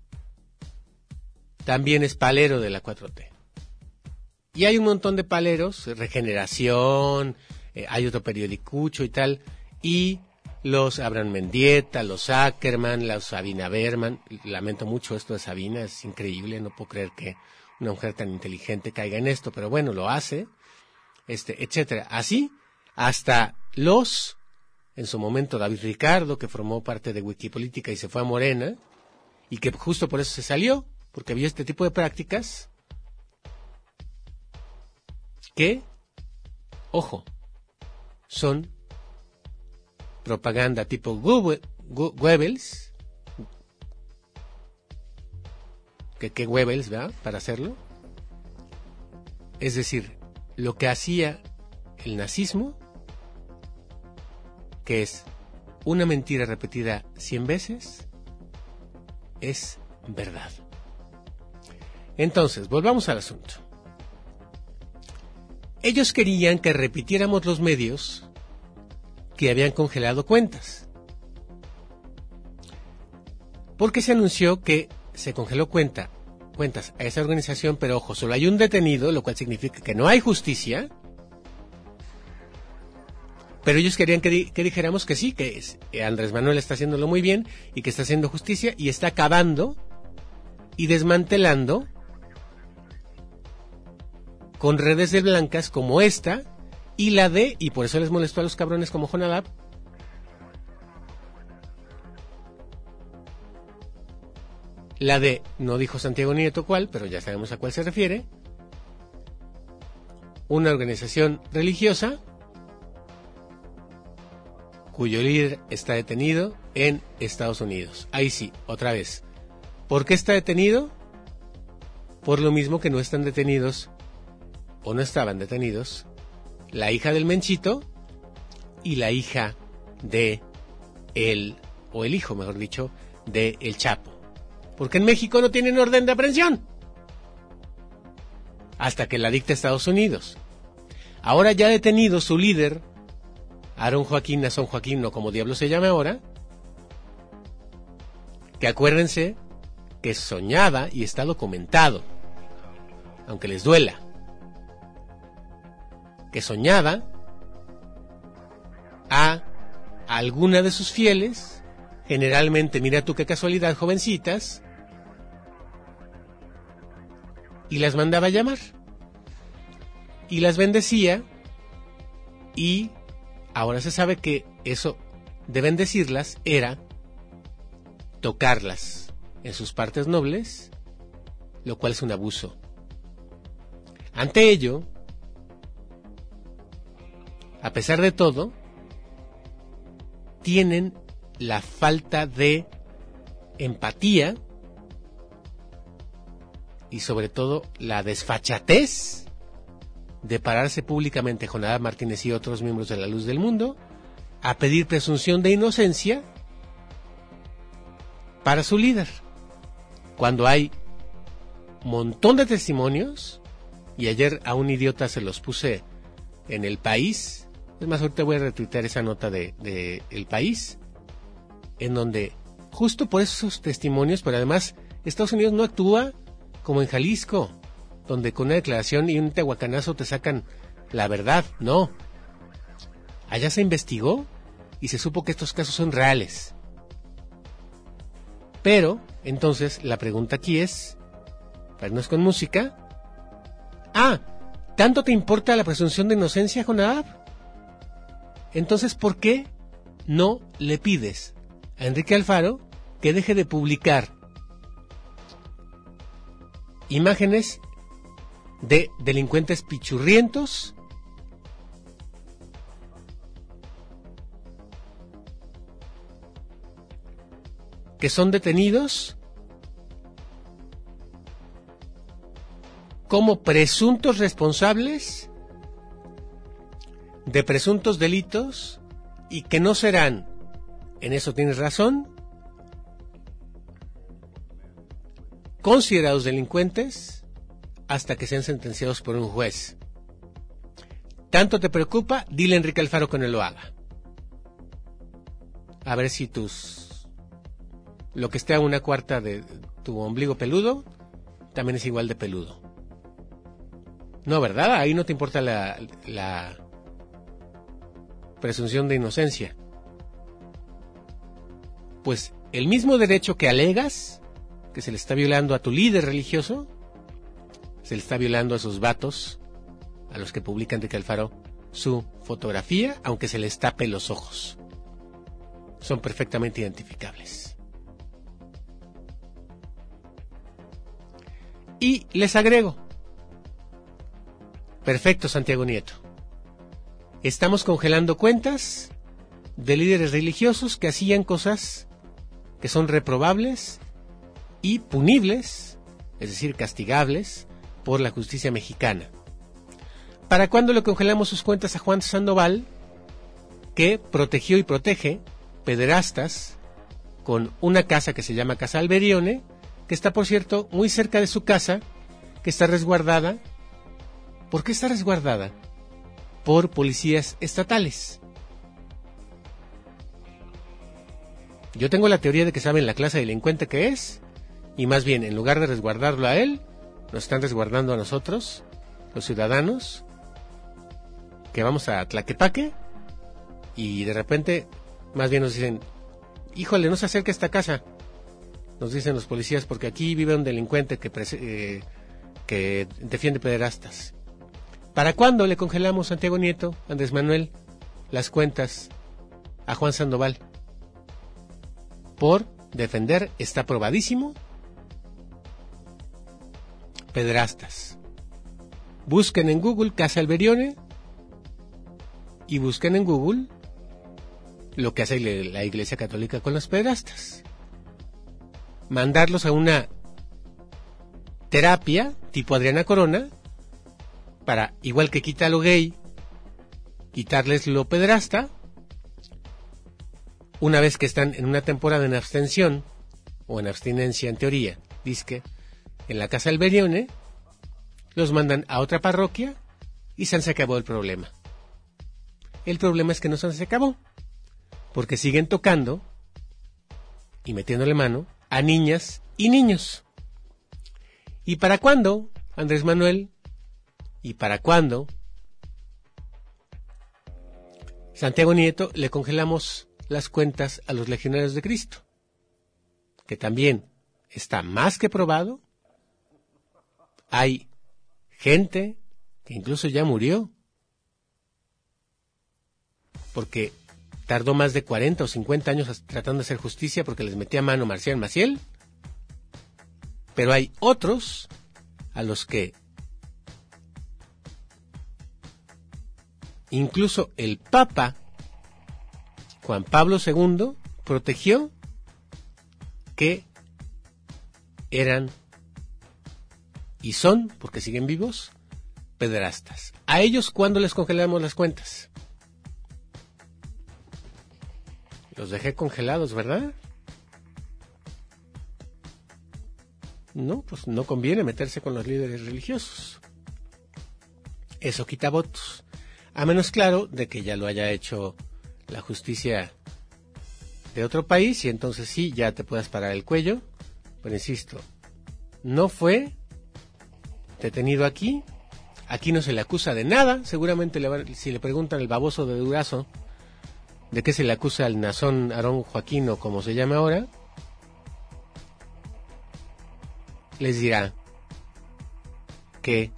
también es palero de la 4T. Y hay un montón de paleros, Regeneración, hay otro periodicucho y tal, y los Abraham Mendieta, los Ackerman, los Sabina Berman. Lamento mucho esto de Sabina, es increíble, no puedo creer que una mujer tan inteligente caiga en esto, pero bueno, lo hace, etcétera. Así, hasta en su momento, David Ricardo, que formó parte de Wikipolítica y se fue a Morena, y que justo por eso se salió, porque vio este tipo de prácticas que, ojo, son propaganda tipo Goebbels, que Goebbels, ¿verdad?, para hacerlo. Es decir, lo que hacía el nazismo, que es una mentira repetida 100 veces, es verdad. Entonces, volvamos al asunto. Ellos querían que repitiéramos los medios que habían congelado cuentas, porque se anunció que se congeló cuentas a esa organización, pero ojo, solo hay un detenido, lo cual significa que no hay justicia. Pero ellos querían que dijéramos que sí, que Andrés Manuel está haciéndolo muy bien y que está haciendo justicia y está acabando y desmantelando con redes de blancas como esta y y por eso les molestó a los cabrones como Jonadab, la de, no dijo Santiago Nieto cuál, pero ya sabemos a cuál se refiere, una organización religiosa cuyo líder está detenido en Estados Unidos. Ahí sí, otra vez. ¿Por qué está detenido? Por lo mismo que no están detenidos, o no estaban detenidos, la hija del Menchito y la hija de el hijo, mejor dicho, de El Chapo. Porque en México no tienen orden de aprehensión hasta que la dicta Estados Unidos. Ahora ya detenido su líder, Nazón Joaquín, no como diablo se llama ahora, que acuérdense que soñaba, y está documentado, aunque les duela, que soñaba a alguna de sus fieles, generalmente, mira tú qué casualidad, jovencitas, y las mandaba a llamar, y las bendecía, y ahora se sabe que eso de bendecirlas era tocarlas en sus partes nobles, lo cual es un abuso. Ante ello, a pesar de todo, tienen la falta de empatía y sobre todo la desfachatez de pararse públicamente Jonadab Martínez y otros miembros de La Luz del Mundo a pedir presunción de inocencia para su líder, cuando hay montón de testimonios, y ayer a un idiota se los puse en El País. Es más, ahorita voy a retuitear esa nota de El País, en donde justo por esos testimonios, pero además Estados Unidos no actúa como en Jalisco, donde con una declaración y un tehuacanazo te sacan la verdad. No, allá se investigó y se supo que estos casos son reales. Pero entonces la pregunta aquí es, para irnos con música, ¿tanto te importa la presunción de inocencia, Jonadab? Entonces, ¿por qué no le pides a Enrique Alfaro que deje de publicar imágenes de delincuentes pichurrientos que son detenidos como presuntos responsables de presuntos delitos y que no serán, en eso tienes razón, considerados delincuentes hasta que sean sentenciados por un juez? ¿Tanto te preocupa? Dile a Enrique Alfaro que no lo haga. A ver si lo que esté a una cuarta de tu ombligo peludo también es igual de peludo. No, ¿verdad? Ahí no te importa la presunción de inocencia. Pues el mismo derecho que alegas que se le está violando a tu líder religioso, se le está violando a esos vatos a los que publica Enrique Alfaro su fotografía, aunque se les tape los ojos. Son perfectamente identificables. Y les agrego, perfecto, Santiago Nieto, estamos congelando cuentas de líderes religiosos que hacían cosas que son reprobables y punibles, es decir, castigables por la justicia mexicana. ¿Para cuándo le congelamos sus cuentas a Juan Sandoval, que protegió y protege pederastas con una casa que se llama Casa Alberione, que está, por cierto, muy cerca de su casa, que está resguardada? ¿Por qué está resguardada? Por policías estatales. Yo tengo la teoría de que saben la clase de delincuente que es, y más bien, en lugar de resguardarlo a él, nos están resguardando a nosotros, los ciudadanos, que vamos a Tlaquepaque, y de repente, más bien nos dicen, híjole, no se acerque a esta casa, nos dicen los policías, porque aquí vive un delincuente que defiende pederastas. ¿Para cuándo le congelamos, Santiago Nieto, Andrés Manuel, las cuentas a Juan Sandoval? Por defender, está probadísimo, pederastas. Busquen en Google Casa Alberione y busquen en Google lo que hace la Iglesia Católica con los pederastas. Mandarlos a una terapia tipo Adriana Corona para, igual que quita lo gay, quitarles lo pederasta. Una vez que están en una temporada en abstención o en abstinencia en teoría, dizque, en la Casa Alberione, los mandan a otra parroquia y se acabó el problema. El problema es que no se acabó, porque siguen tocando y metiéndole mano a niñas y niños. ¿Y para cuándo, Andrés Manuel? ¿Y para cuándo, Santiago Nieto, le congelamos las cuentas a los legionarios de Cristo, que también está más que probado. Hay gente que incluso ya murió, porque tardó más de 40 o 50 años tratando de hacer justicia porque les metía mano Marcial Maciel. Pero hay otros a los que incluso el Papa Juan Pablo II protegió, que eran y son, porque siguen vivos, pederastas. ¿A ellos cuándo les congelamos las cuentas? Los dejé congelados, ¿verdad? No, pues no conviene meterse con los líderes religiosos. Eso quita votos. A menos, claro, de que ya lo haya hecho la justicia de otro país y entonces sí, ya te puedas parar el cuello. Pero insisto, no fue detenido aquí. Aquí no se le acusa de nada. Seguramente si le preguntan al baboso de Durazo de qué se le acusa al Nazón Aarón Joaquín o como se llama ahora, les dirá que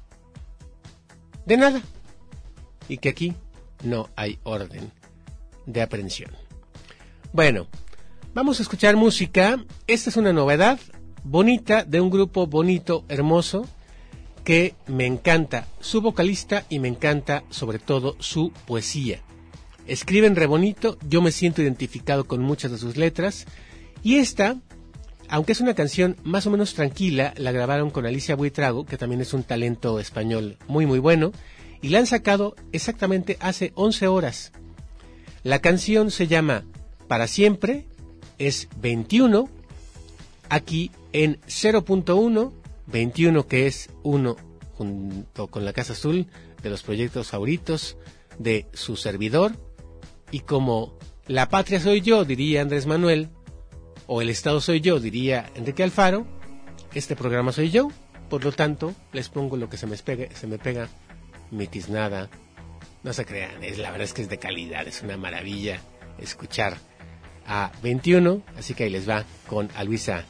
de nada y que aquí no hay orden de aprehensión. Bueno, vamos a escuchar música. Esta es una novedad bonita de un grupo bonito, hermoso, que me encanta su vocalista y me encanta sobre todo su poesía. Escriben re bonito, yo me siento identificado con muchas de sus letras, y esta, aunque es una canción más o menos tranquila, la grabaron con Alicia Buitrago, que también es un talento español muy muy bueno, y la han sacado exactamente hace 11 horas. La canción se llama Para Siempre, es 21, aquí en 0.1, 21 que es 1 junto con la Casa Azul, de los proyectos favoritos de su servidor, y como la patria soy yo, diría Andrés Manuel, o el Estado soy yo, diría Enrique Alfaro, este programa soy yo, por lo tanto les pongo lo que se me pega, mi tiznada. No se crean, la verdad es que es de calidad, es una maravilla escuchar a 21, así que ahí les va con Alicia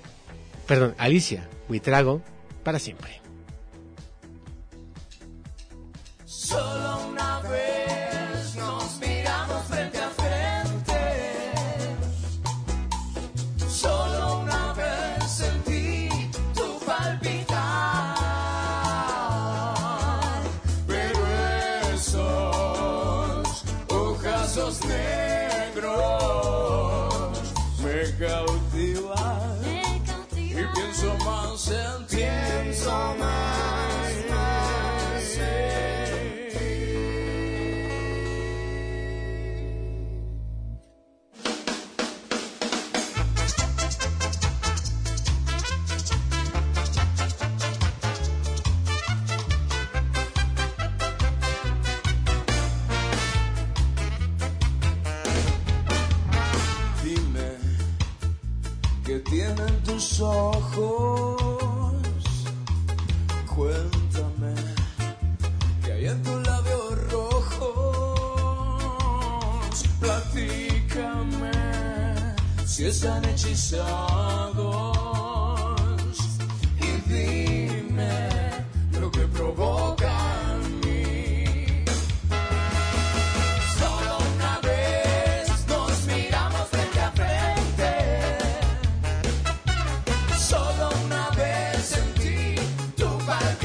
Buitrago, Para Siempre. Solo una vez nos miramos frente a frente. Solo una vez sentí tu palpitar. Pero esos ojazos negros me cautivan. Y pienso más en ti. Pienso más en ti. Dime qué tienen tus ojos. Cuéntame qué hay en tus labios rojos. Platícame si están hechizados. Y dime lo que provoca en mí. Solo una vez nos miramos frente a frente. Solo una vez sentí tu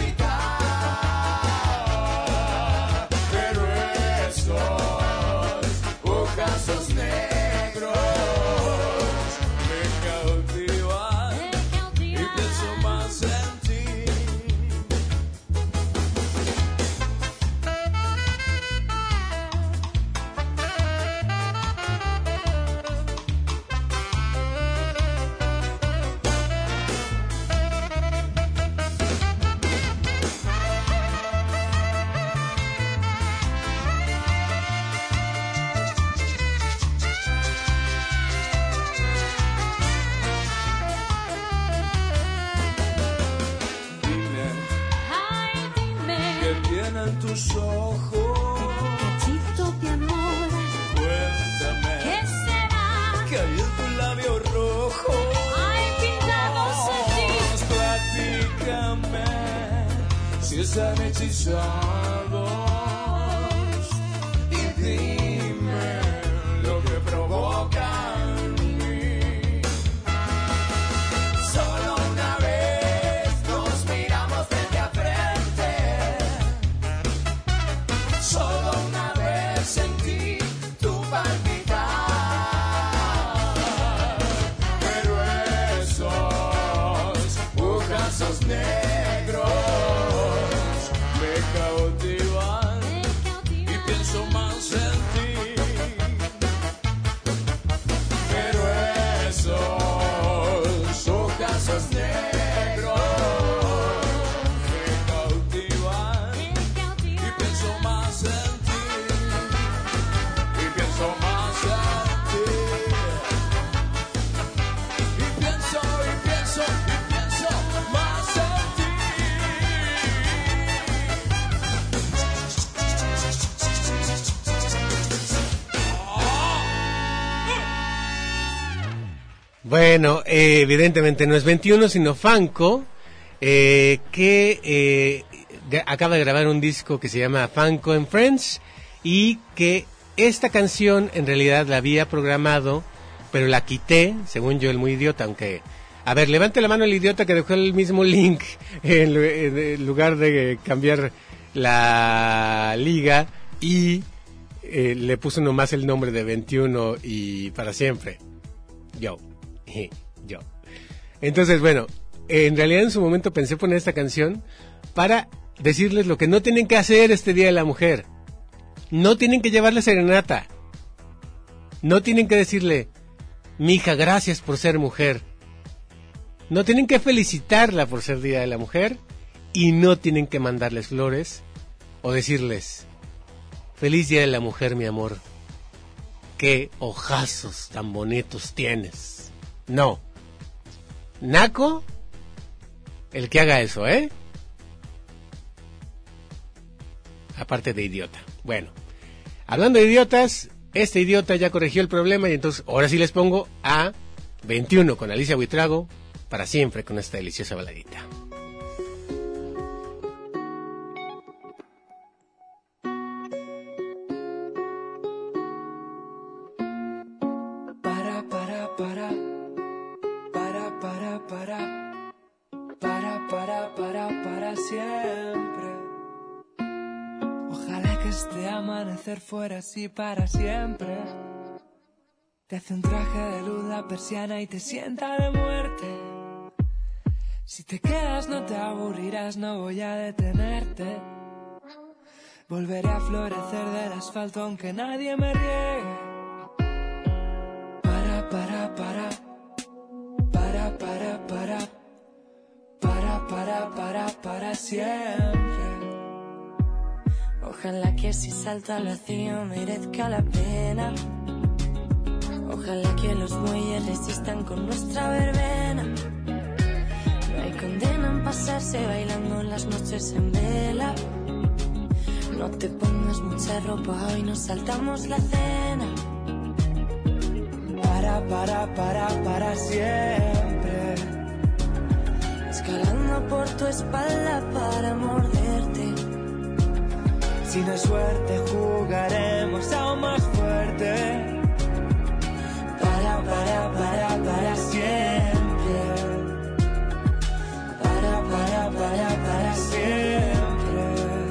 palpitar. Pero esos ojazos negros me cautivan y pienso más en ti. que están hechizados. Y dime lo que provoca en mí. Solo una vez nos miramos frente a frente. Solo una vez sentí tu palpitar. Pero esos ojazos negros me cautivan y pienso más en ti. Pero esos ojazos negros me cautivan y pienso más en ti. Y pienso más en ti. Y pienso más en ti. Bueno, evidentemente no es 21, sino Fanco, que acaba de grabar un disco que se llama Fanco and Friends, y que esta canción en realidad la había programado, pero la quité, según yo, el muy idiota, aunque... A ver, levante la mano el idiota que dejó el mismo link en lugar de cambiar la liga y le puso nomás el nombre de 21 y para siempre. Yo. Entonces, bueno, en realidad en su momento pensé poner esta canción para decirles lo que no tienen que hacer este Día de la Mujer. No tienen que llevarle serenata. No tienen que decirle, mija, gracias por ser mujer. No tienen que felicitarla por ser Día de la Mujer. Y no tienen que mandarles flores o decirles, feliz Día de la Mujer, mi amor. Qué ojazos tan bonitos tienes. No. Naco, el que haga eso, ¿eh? Aparte de idiota. Bueno, hablando de idiotas, este idiota ya corrigió el problema y entonces ahora sí les pongo a 21 con Alicia Buitrago para siempre con esta deliciosa baladita. Para siempre. Ojalá que este amanecer fuera así para siempre. Te hace un traje de luz la persiana y te sienta de muerte. Si te quedas no te aburrirás, no voy a detenerte. Volveré a florecer del asfalto aunque nadie me riegue. Para siempre. Ojalá que si salto al vacío merezca la pena. Ojalá que los bueyes resistan con nuestra verbena. No hay condena en pasarse bailando las noches en vela. No te pongas mucha ropa, hoy nos saltamos la cena. Para siempre. Escalando por tu espalda para morderte. Si no es suerte jugaremos aún más fuerte. Para siempre. Para siempre.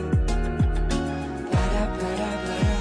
Para.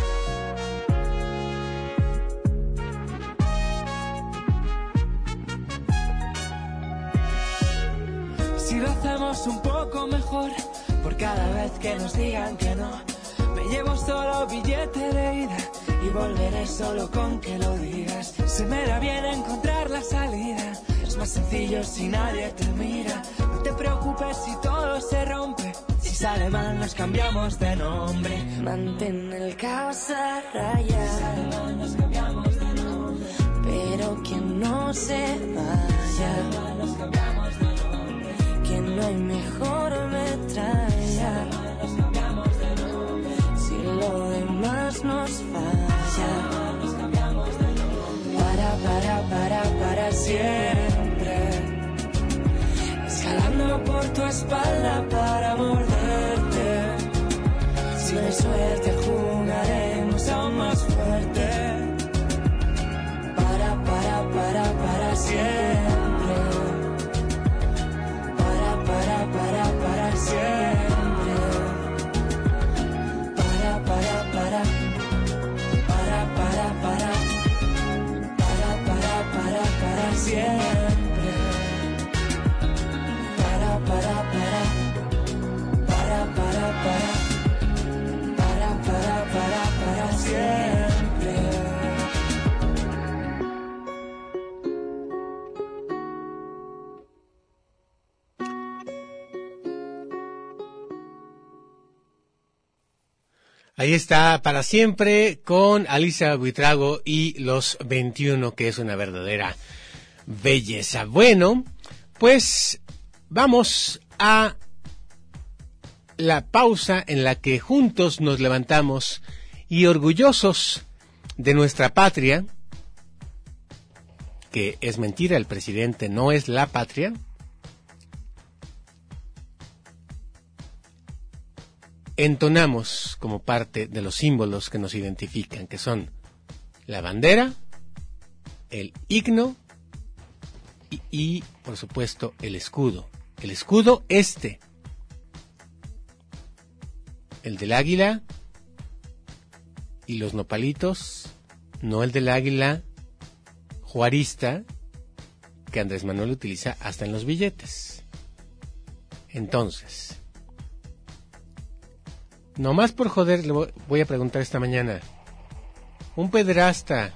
Si lo hacemos un poco mejor, por cada vez que nos digan que no, me llevo solo billete de ida y volveré solo con que lo digas. Se me da bien encontrar la salida, es más sencillo si nadie te mira. No te preocupes si todo se rompe, si sale mal nos cambiamos de nombre. Mantén el caos a raya, Si sale mal nos cambiamos de nombre. pero que no se Si sale vaya, mal nos cambiamos de nombre. que no hay mejor metralla. Si sale mal nos cambiamos de nombre. Si lo demás nos Si falla, sale mal nos cambiamos de nombre. Para siempre. Escalando por tu espalda para morder. Si hay suerte jugaremos aún más fuerte. Para siempre. Para siempre. Para siempre. Para siempre. Ahí está, Para Siempre, con Alicia Buitrago y Los 21, que es una verdadera belleza. Bueno, pues vamos a la pausa en la que juntos nos levantamos y orgullosos de nuestra patria, que es mentira, el presidente no es la patria, entonamos como parte de los símbolos que nos identifican, que son la bandera, el himno y por supuesto, el escudo. El escudo el del águila y los nopalitos, no el del águila juarista que Andrés Manuel utiliza hasta en los billetes. Entonces, nomás por joder, le voy a preguntar esta mañana, ¿un pederasta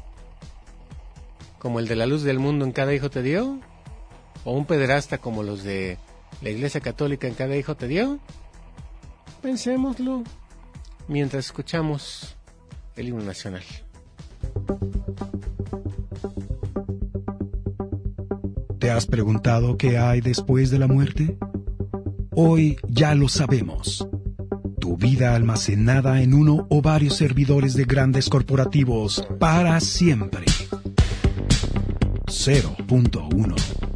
como el de La Luz del Mundo en Cada Hijo Te Dio? ¿O un pederasta como los de la Iglesia Católica en Cada Hijo Te Dio? Pensémoslo mientras escuchamos el himno nacional. ¿Te has preguntado qué hay después de la muerte? Hoy ya lo sabemos. Tu vida almacenada en uno o varios servidores de grandes corporativos para siempre. 0.1.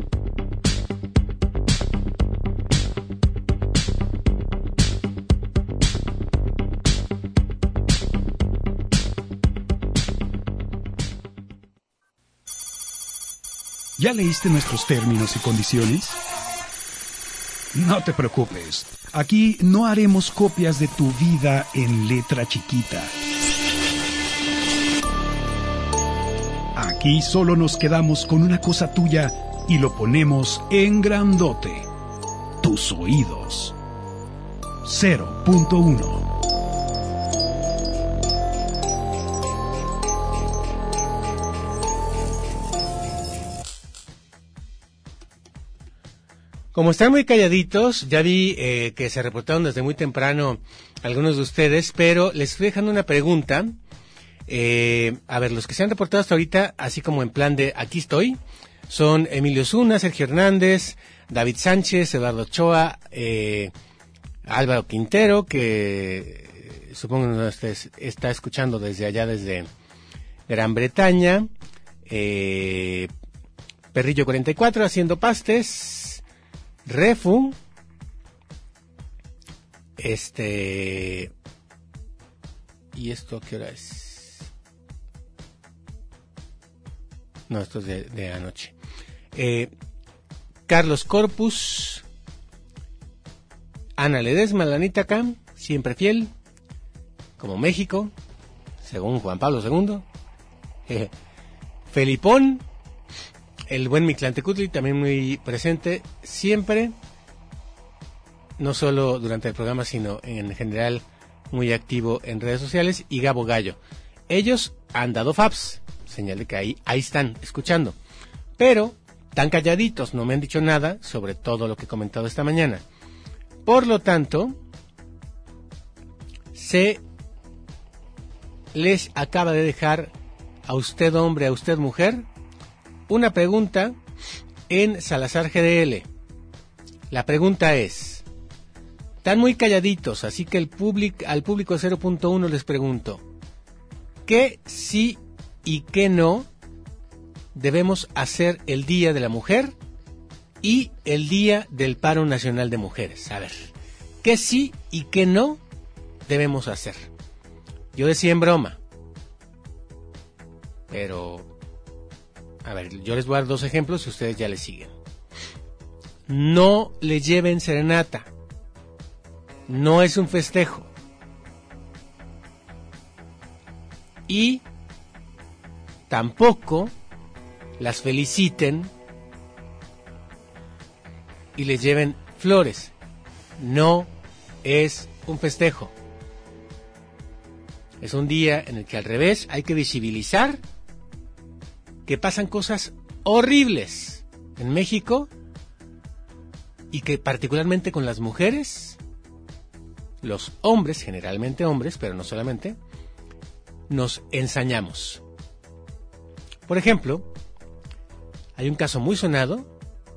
¿Ya leíste nuestros términos y condiciones? No te preocupes, aquí no haremos copias de tu vida en letra chiquita. Aquí solo nos quedamos con una cosa tuya y lo ponemos en grandote. Tus oídos. 0.1. Como están muy calladitos, ya vi que se reportaron desde muy temprano algunos de ustedes, pero les estoy dejando una pregunta. A ver, los que se han reportado hasta ahorita, así como en plan de aquí estoy, son Emilio Zuna, Sergio Hernández, David Sánchez, Eduardo Ochoa, Álvaro Quintero, que supongo que nos está escuchando desde allá, desde Gran Bretaña, Perrillo 44, Haciendo Pastes, Refu, ¿y esto qué hora es? No, esto es de anoche. Carlos Corpus, Ana Ledesma, Lanita Cam, siempre fiel, como México, según Juan Pablo II. Felipón, el buen Mictlantecutli, también muy presente, siempre, no solo durante el programa, sino en general muy activo en redes sociales, y Gabo Gallo. Ellos han dado faps, señal de que ahí están escuchando, pero tan calladitos, no me han dicho nada sobre todo lo que he comentado esta mañana. Por lo tanto, se les acaba de dejar a usted hombre, a usted mujer, una pregunta en Salazar GDL. La pregunta es, están muy calladitos, así que al público 0.1 les pregunto, ¿qué sí y qué no debemos hacer el Día de la Mujer y el Día del Paro Nacional de Mujeres? A ver, ¿qué sí y qué no debemos hacer? Yo decía en broma, pero a ver, yo les voy a dar 2 ejemplos y ustedes ya les siguen. No le lleven serenata. No es un festejo. Y tampoco las feliciten y les lleven flores. No es un festejo. Es un día en el que al revés hay que visibilizar que pasan cosas horribles en México y que particularmente con las mujeres, los hombres, generalmente hombres, pero no solamente, nos ensañamos. Por ejemplo, hay un caso muy sonado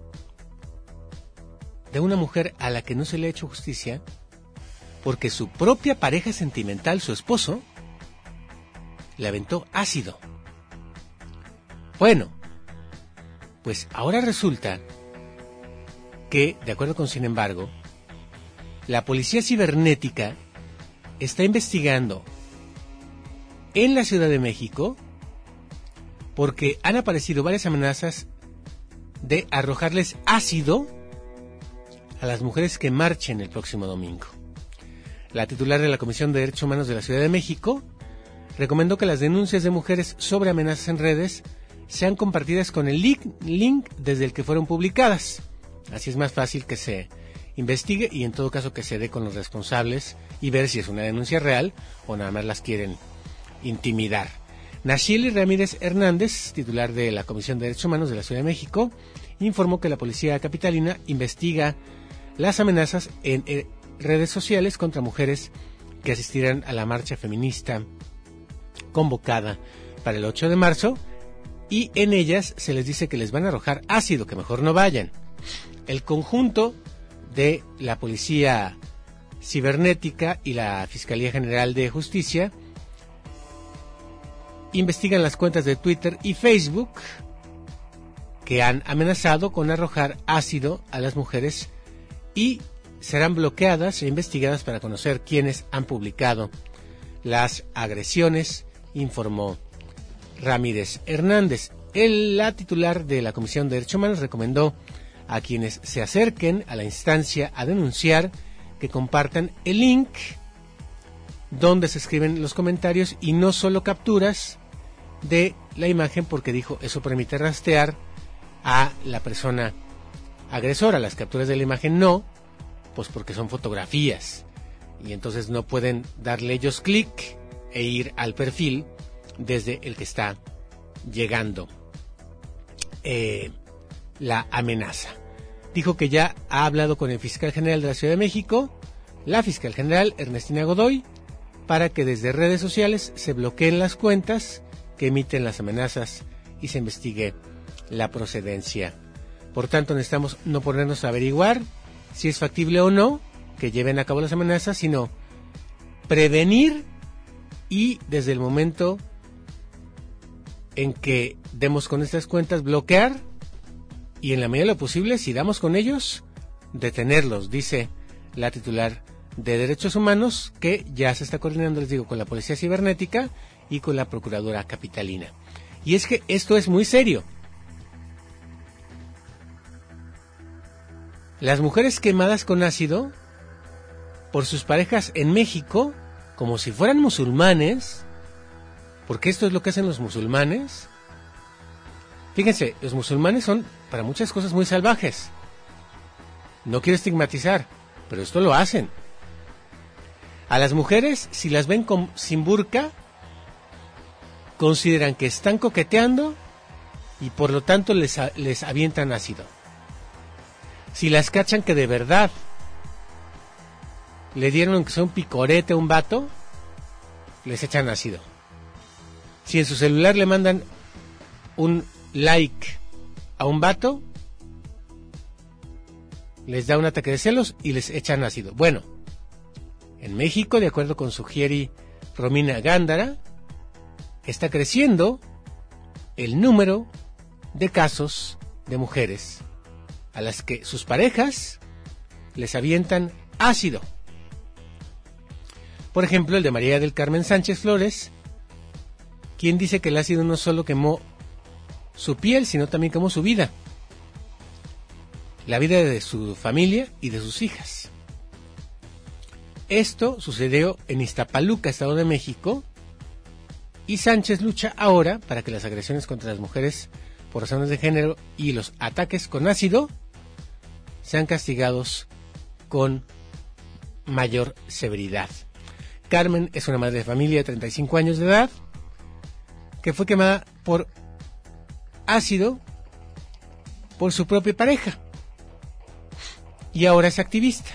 de una mujer a la que no se le ha hecho justicia porque su propia pareja sentimental, su esposo, le aventó ácido. Bueno, pues ahora resulta que, de acuerdo con Sin embargo, la policía cibernética está investigando en la Ciudad de México porque han aparecido varias amenazas de arrojarles ácido a las mujeres que marchen el próximo domingo. La titular de la Comisión de Derechos Humanos de la Ciudad de México recomendó que las denuncias de mujeres sobre amenazas en redes sean compartidas con el link desde el que fueron publicadas. Así es más fácil que se investigue y en todo caso que se dé con los responsables y ver si es una denuncia real o nada más las quieren intimidar. Nacheli Ramírez Hernández, titular de la Comisión de Derechos Humanos de la Ciudad de México, informó que la policía capitalina investiga las amenazas en redes sociales contra mujeres que asistirán a la marcha feminista convocada para el 8 de marzo y en ellas se les dice que les van a arrojar ácido, que mejor no vayan. El conjunto de la Policía Cibernética y la Fiscalía General de Justicia investigan las cuentas de Twitter y Facebook que han amenazado con arrojar ácido a las mujeres y serán bloqueadas e investigadas para conocer quiénes han publicado las agresiones, informó Ramírez Hernández. La titular de la Comisión de Derechos Humanos recomendó a quienes se acerquen a la instancia a denunciar que compartan el link donde se escriben los comentarios y no solo capturas de la imagen, porque dijo eso permite rastrear a la persona agresora. Las capturas de la imagen no, pues porque son fotografías y entonces no pueden darle ellos clic e ir al perfil desde el que está llegando la amenaza. Dijo que ya ha hablado con el fiscal general de la Ciudad de México, la fiscal general Ernestina Godoy, para que desde redes sociales se bloqueen las cuentas que emiten las amenazas y se investigue la procedencia. Por tanto, necesitamos no ponernos a averiguar si es factible o no que lleven a cabo las amenazas, sino prevenir y desde el momento en que demos con estas cuentas bloquear y en la medida de lo posible, si damos con ellos, detenerlos, dice la titular de Derechos Humanos, que ya se está coordinando, les digo, con la Policía Cibernética y con la Procuradora Capitalina. Y es que esto es muy serio. Las mujeres quemadas con ácido por sus parejas en México, como si fueran musulmanes, porque esto es lo que hacen los musulmanes. Fíjense, los musulmanes son para muchas cosas muy salvajes. No quiero estigmatizar, pero esto lo hacen. A las mujeres, si las ven sin burka, consideran que están coqueteando y por lo tanto les avientan ácido. Si las cachan que de verdad le dieron aunque sea un picorete a un vato, les echan ácido. Si en su celular le mandan un like a un vato, les da un ataque de celos y les echan ácido. Bueno, en México, de acuerdo con Sugieri Romina Gándara, está creciendo el número de casos de mujeres a las que sus parejas les avientan ácido. Por ejemplo, el de María del Carmen Sánchez Flores, quien dice que el ácido no solo quemó su piel, sino también quemó su vida, la vida de su familia y de sus hijas. Esto sucedió en Iztapaluca, Estado de México, y Sánchez lucha ahora para que las agresiones contra las mujeres por razones de género y los ataques con ácido sean castigados con mayor severidad. Carmen es una madre de familia de 35 años de edad que fue quemada por ácido por su propia pareja y ahora es activista.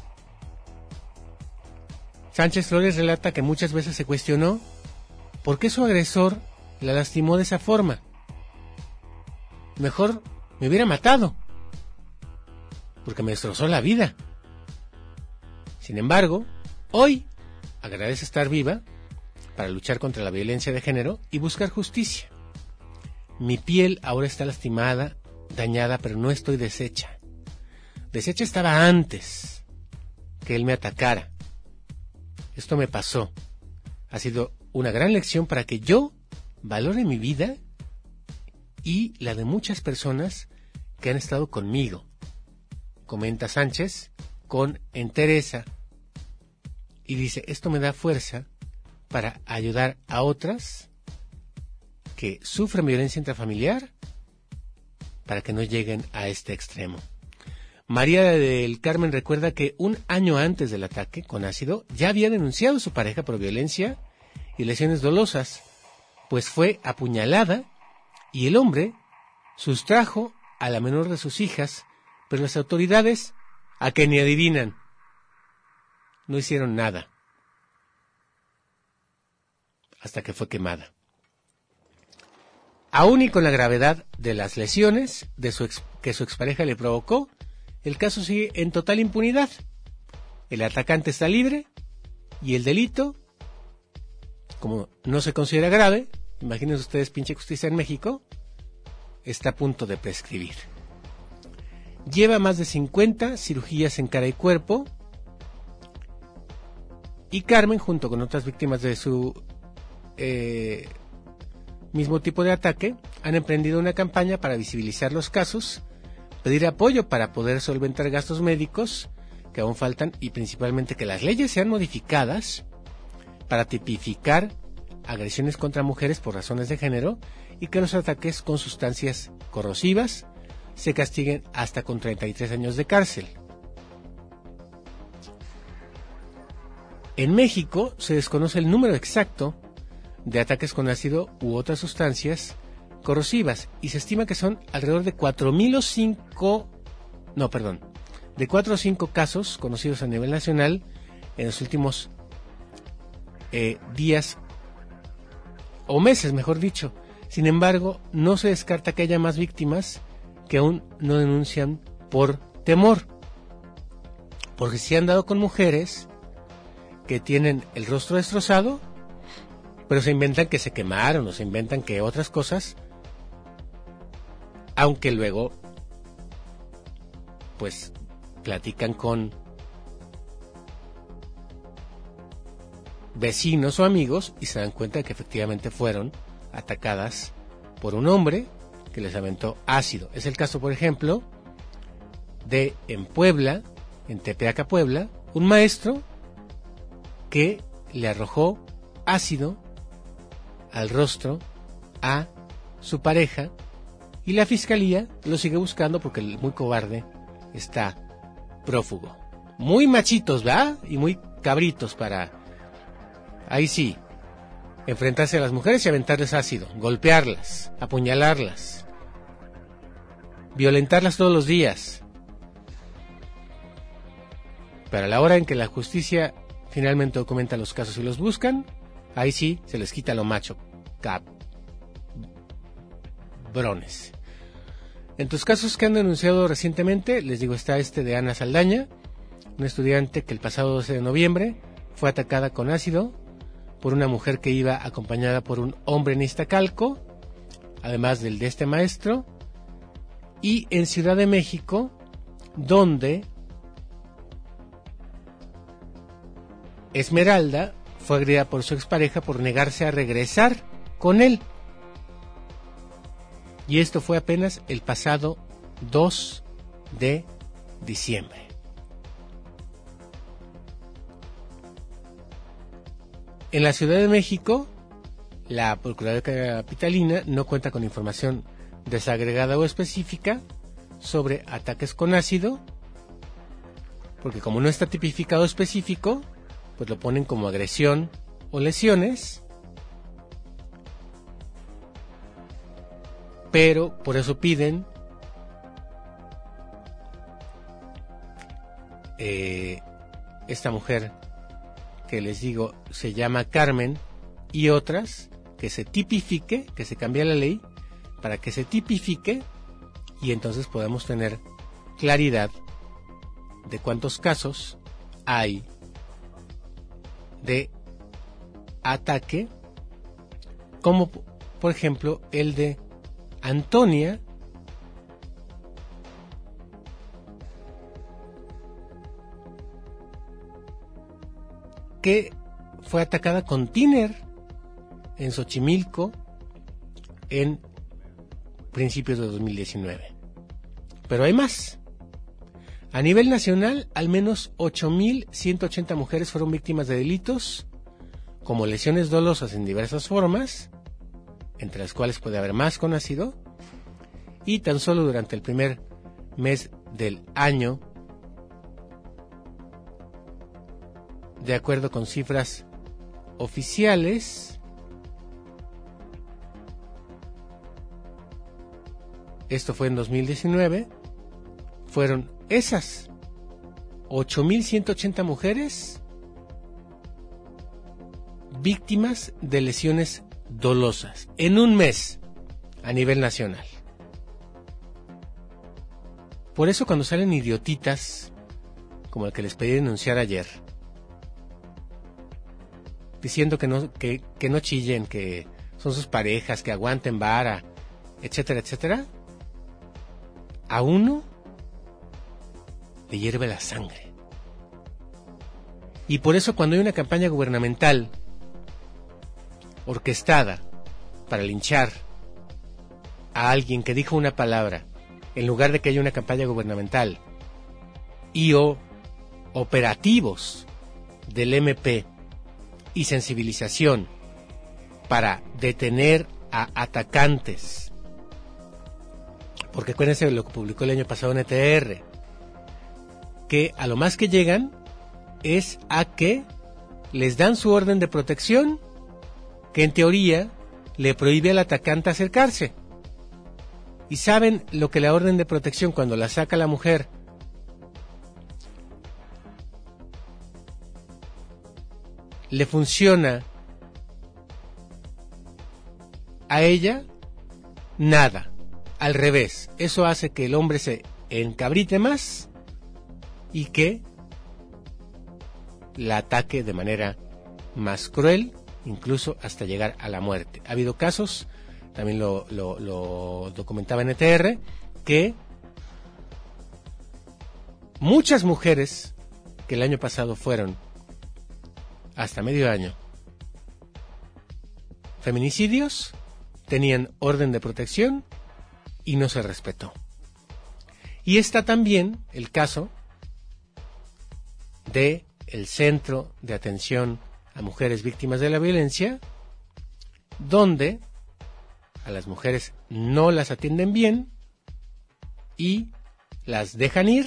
Sánchez Flores relata que muchas veces se cuestionó por qué su agresor la lastimó de esa forma. Mejor me hubiera matado, porque me destrozó la vida. Sin embargo, hoy agradece estar viva para luchar contra la violencia de género y buscar justicia. Mi piel ahora está lastimada, dañada, pero no estoy deshecha. Deshecha estaba antes que él me atacara. Esto me pasó. Ha sido una gran lección para que yo valore mi vida y la de muchas personas que han estado conmigo, comenta Sánchez con entereza, y dice, esto me da fuerza para ayudar a otras que sufren violencia intrafamiliar para que no lleguen a este extremo. María del Carmen recuerda que un año antes del ataque con ácido ya había denunciado a su pareja por violencia y lesiones dolosas, pues fue apuñalada y el hombre sustrajo a la menor de sus hijas, pero las autoridades, a que ni adivinan, no hicieron nada hasta que fue quemada. Aún y con la gravedad de las lesiones que su expareja le provocó, el caso sigue en total impunidad. El atacante está libre y el delito, como no se considera grave, imagínense ustedes, pinche justicia en México, está a punto de prescribir. Lleva más de 50 cirugías en cara y cuerpo, y Carmen, junto con otras víctimas de su mismo tipo de ataque, han emprendido una campaña para visibilizar los casos, pedir apoyo para poder solventar gastos médicos que aún faltan y principalmente que las leyes sean modificadas para tipificar agresiones contra mujeres por razones de género y que los ataques con sustancias corrosivas se castiguen hasta con 33 años de cárcel. En México se desconoce el número exacto de ataques con ácido u otras sustancias corrosivas y se estima que son alrededor de 4 o 5 casos conocidos a nivel nacional en los últimos días o meses, mejor dicho. Sin embargo, no se descarta que haya más víctimas que aún no denuncian por temor, porque se han dado con mujeres que tienen el rostro destrozado, pero se inventan que se quemaron o se inventan que otras cosas, aunque luego pues platican con vecinos o amigos y se dan cuenta de que efectivamente fueron atacadas por un hombre que les aventó ácido. Es el caso, por ejemplo, de en Puebla, en Tepeaca, Puebla, un maestro que le arrojó ácido al rostro a su pareja y la fiscalía lo sigue buscando porque el muy cobarde está prófugo. Muy machitos, ¿verdad? Y muy cabritos para, ahí sí, enfrentarse a las mujeres y aventarles ácido, golpearlas, apuñalarlas, violentarlas todos los días. Pero a la hora en que la justicia finalmente documenta los casos y los buscan, ahí sí se les quita lo macho. Cabrones. Entre los casos que han denunciado recientemente, les digo, está este de Ana Saldaña, una estudiante que el pasado 12 de noviembre fue atacada con ácido por una mujer que iba acompañada por un hombre en Iztacalco, además del de este maestro, y en Ciudad de México, donde Esmeralda fue agredida por su expareja por negarse a regresar con él. Y esto fue apenas el pasado 2 de diciembre. En la Ciudad de México, la Procuraduría Capitalina no cuenta con información desagregada o específica sobre ataques con ácido, porque como no está tipificado específico, pues lo ponen como agresión o lesiones, pero por eso piden esta mujer que les digo se llama Carmen, y otras que se tipifique, que se cambie la ley para que se tipifique y entonces podamos tener claridad de cuántos casos hay de ataque, como por ejemplo el de Antonia, que fue atacada con tiner en Xochimilco en principios de 2019. Pero hay más. A nivel nacional, al menos 8.180 mujeres fueron víctimas de delitos como lesiones dolosas en diversas formas, entre las cuales puede haber más con ácido, y tan solo durante el primer mes del año, de acuerdo con cifras oficiales, esto fue en 2019, fueron esas 8.180 mujeres víctimas de lesiones dolosas en un mes a nivel nacional. Por eso cuando salen idiotitas como el que les pedí denunciar ayer, diciendo que no chillen, que son sus parejas, que aguanten vara, etcétera, etcétera, a uno le hierve la sangre. Y por eso cuando hay una campaña gubernamental orquestada para linchar a alguien que dijo una palabra, en lugar de que haya una campaña gubernamental y o operativos del MP y sensibilización para detener a atacantes, porque acuérdense de lo que publicó el año pasado en ETR, que a lo más que llegan es a que les dan su orden de protección, que en teoría le prohíbe al atacante acercarse. Y saben lo que la orden de protección, cuando la saca la mujer, le funciona a ella, nada, al revés. Eso hace que el hombre se encabrite más y que la ataque de manera más cruel, incluso hasta llegar a la muerte. Ha habido casos, también lo documentaba en ETR, que muchas mujeres que el año pasado fueron hasta medio año feminicidios, tenían orden de protección y no se respetó. Y está también el caso de el Centro de Atención a Mujeres Víctimas de la Violencia, donde a las mujeres no las atienden bien y las dejan ir,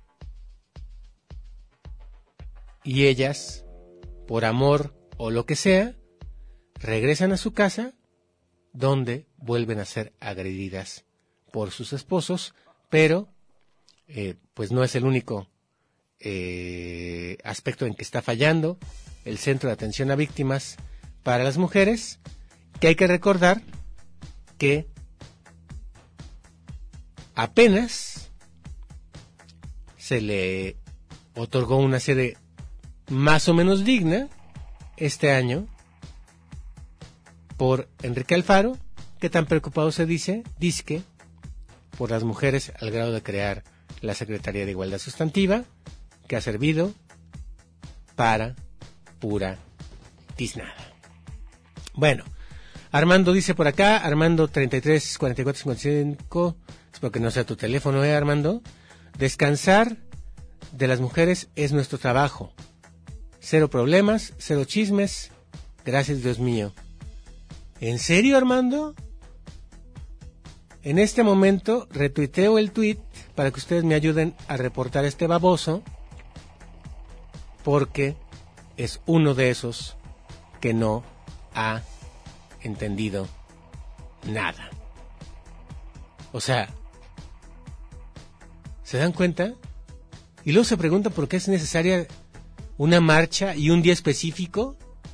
y ellas, por amor o lo que sea, regresan a su casa, donde vuelven a ser agredidas por sus esposos, pero pues no es el único aspecto en que está fallando el Centro de Atención a Víctimas para las Mujeres, que hay que recordar que apenas se le otorgó una sede más o menos digna este año por Enrique Alfaro, que tan preocupado se dizque por las mujeres, al grado de crear la Secretaría de Igualdad Sustantiva, que ha servido para pura tiznada. Bueno, Armando dice por acá, Armando 33 44 55, espero que no sea tu teléfono, Armando. Descansar de las mujeres es nuestro trabajo. Cero problemas, cero chismes. Gracias, Dios mío. ¿En serio, Armando? En este momento retuiteo el tweet para que ustedes me ayuden a reportar este baboso, porque es uno de esos que no ha entendido nada. O sea, ¿se dan cuenta? Y luego se preguntan por qué es necesaria una marcha y un día específico.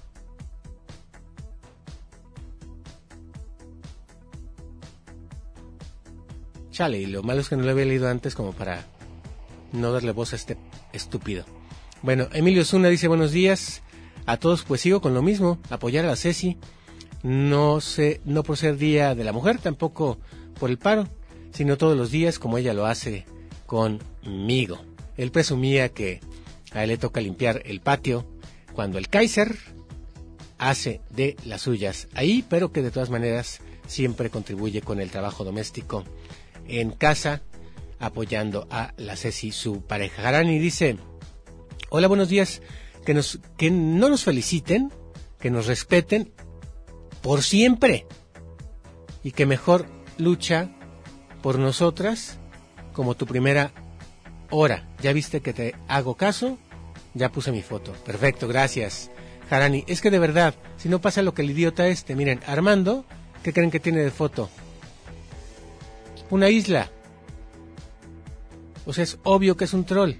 Chale, y lo malo es que no lo había leído antes como para no darle voz a este estúpido. Bueno, Emilio Zuna dice buenos días a todos, pues sigo con lo mismo, apoyar a la Ceci, no por ser Día de la Mujer, tampoco por el paro, sino todos los días como ella lo hace conmigo. Él presumía que a él le toca limpiar el patio cuando el Kaiser hace de las suyas ahí, pero que de todas maneras siempre contribuye con el trabajo doméstico en casa, apoyando a la Ceci, su pareja. Jarani dice, hola, buenos días, que no nos feliciten, que nos respeten por siempre, y que mejor lucha por nosotras como tu primera hora. Ya viste que te hago caso, ya puse mi foto. Perfecto, gracias, Jarani. Es que de verdad, si no pasa lo que el idiota miren, Armando, ¿qué creen que tiene de foto? Una isla. O sea, es obvio que es un troll.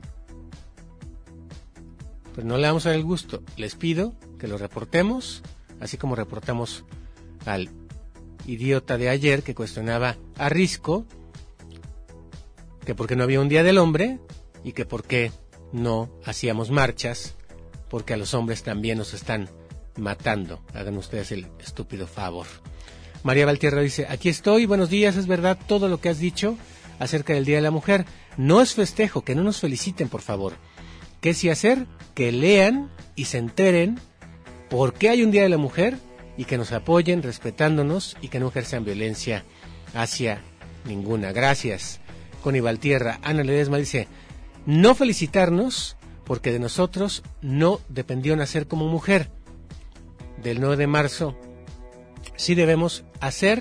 Pero no le vamos a dar el gusto. Les pido que lo reportemos, así como reportamos al idiota de ayer que cuestionaba a Risco que por qué no había un Día del Hombre y que por qué no hacíamos marchas, porque a los hombres también nos están matando. Hagan ustedes el estúpido favor. María Valtierra dice, aquí estoy, buenos días, es verdad todo lo que has dicho acerca del Día de la Mujer. No es festejo, que no nos feliciten, por favor. ¿Qué sí hacer? Que lean y se enteren por qué hay un Día de la Mujer y que nos apoyen respetándonos y que no ejerzan violencia hacia ninguna. Gracias. Connie Valtierra. Ana Ledesma dice, no felicitarnos porque de nosotros no dependió nacer como mujer. Del 9 de marzo sí debemos hacer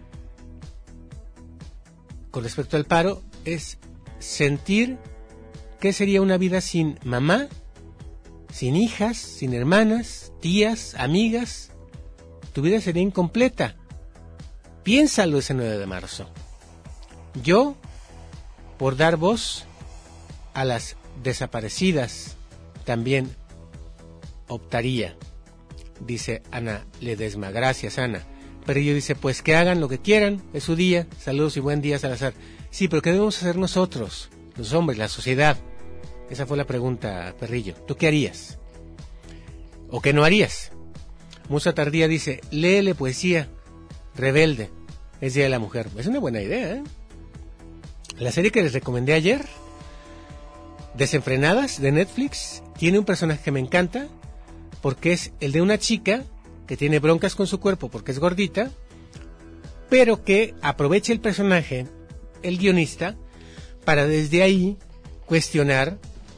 con respecto al paro es sentir qué sería una vida sin mamá, sin hijas, sin hermanas, tías, amigas. Tu vida sería incompleta. Piénsalo ese 9 de marzo. Yo, por dar voz a las desaparecidas, también optaría, dice Ana Ledesma. Gracias, Ana. Perrillo dice, pues que hagan lo que quieran, es su día, saludos y buen día, Salazar. Sí, pero ¿qué debemos hacer nosotros, los hombres, la sociedad? Esa fue la pregunta, Perrillo. ¿Tú qué harías? ¿O qué no harías? Musa Tardía dice, léele poesía, Rebelde, es Día de la Mujer. Es una buena idea, ¿eh? La serie que les recomendé ayer, Desenfrenadas, de Netflix, tiene un personaje que me encanta, porque es el de una chica que tiene broncas con su cuerpo porque es gordita, pero que aprovecha el personaje, el guionista, para desde ahí cuestionar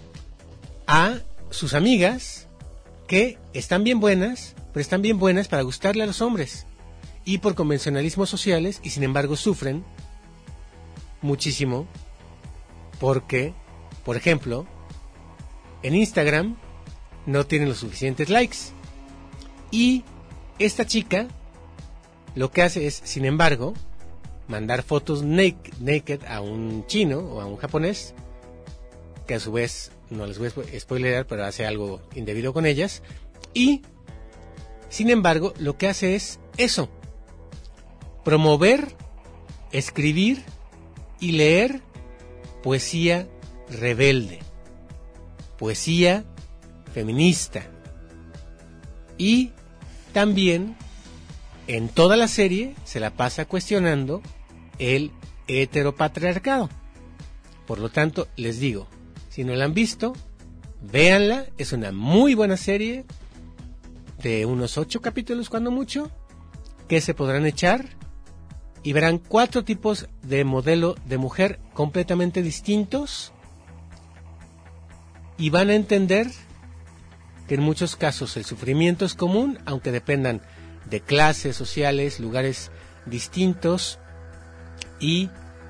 a sus amigas que están bien buenas, pero están bien buenas para gustarle a los hombres y por convencionalismos sociales, y sin embargo sufren muchísimo porque, por ejemplo, en Instagram no tienen los suficientes likes, y esta chica lo que hace es, sin embargo, mandar fotos naked a un chino o a un japonés, que a su vez, no les voy a spoilear, pero hace algo indebido con ellas, y sin embargo lo que hace es eso, promover, escribir y leer poesía rebelde, poesía feminista, y también en toda la serie se la pasa cuestionando el heteropatriarcado. Por lo tanto, les digo, si no la han visto, véanla, es una muy buena serie, de unos 8 capítulos cuando mucho, que se podrán echar y verán 4 tipos de modelo de mujer completamente distintos y van a entender que en muchos casos el sufrimiento es común, aunque dependan de clases sociales, lugares distintos y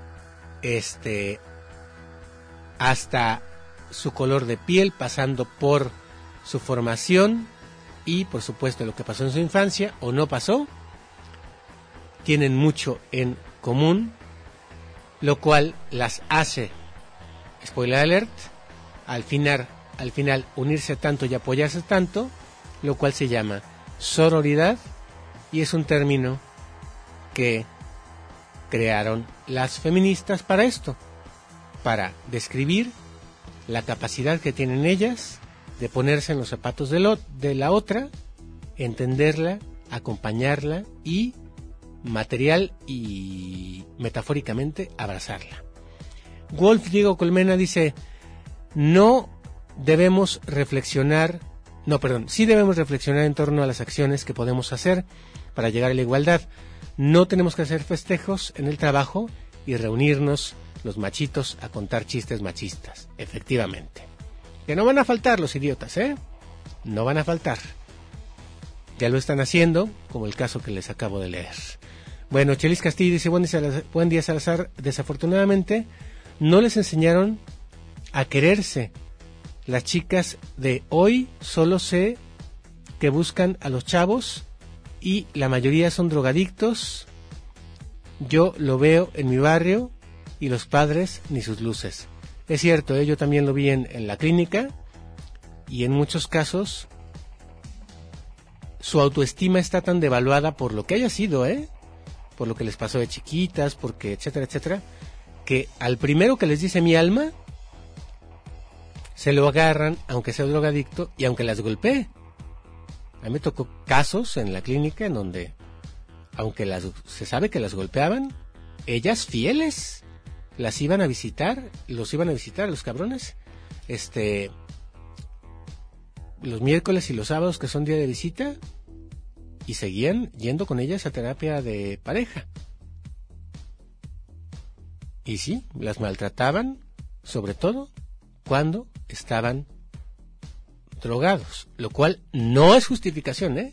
hasta su color de piel, pasando por su formación y por supuesto lo que pasó en su infancia o no pasó, tienen mucho en común, lo cual las hace, spoiler alert, al final unirse tanto y apoyarse tanto, lo cual se llama sororidad y es un término que crearon las feministas para esto, para describir la capacidad que tienen ellas de ponerse en los zapatos de la otra, entenderla, acompañarla y material y metafóricamente abrazarla. Wolf Diego Colmena dice, sí debemos reflexionar en torno a las acciones que podemos hacer para llegar a la igualdad. No tenemos que hacer festejos en el trabajo y reunirnos los machitos a contar chistes machistas. Efectivamente. Que no van a faltar los idiotas, no van a faltar. Ya lo están haciendo, como el caso que les acabo de leer. Bueno, Chelis Castillo dice, buen día Salazar, desafortunadamente no les enseñaron a quererse. Las chicas de hoy solo sé que buscan a los chavos y la mayoría son drogadictos. Yo lo veo en mi barrio y los padres ni sus luces. Es cierto, yo también lo vi en la clínica y en muchos casos su autoestima está tan devaluada por lo que haya sido, por lo que les pasó de chiquitas, porque etcétera, etcétera, que al primero que les dice mi alma, se lo agarran, aunque sea drogadicto y aunque las golpee. A mí me tocó casos en la clínica en donde, aunque se sabe que las golpeaban, ellas fieles las iban a visitar, los cabrones, los miércoles y los sábados que son día de visita, y seguían yendo con ellas a terapia de pareja. Y sí, las maltrataban, sobre todo cuando estaban drogados, lo cual no es justificación,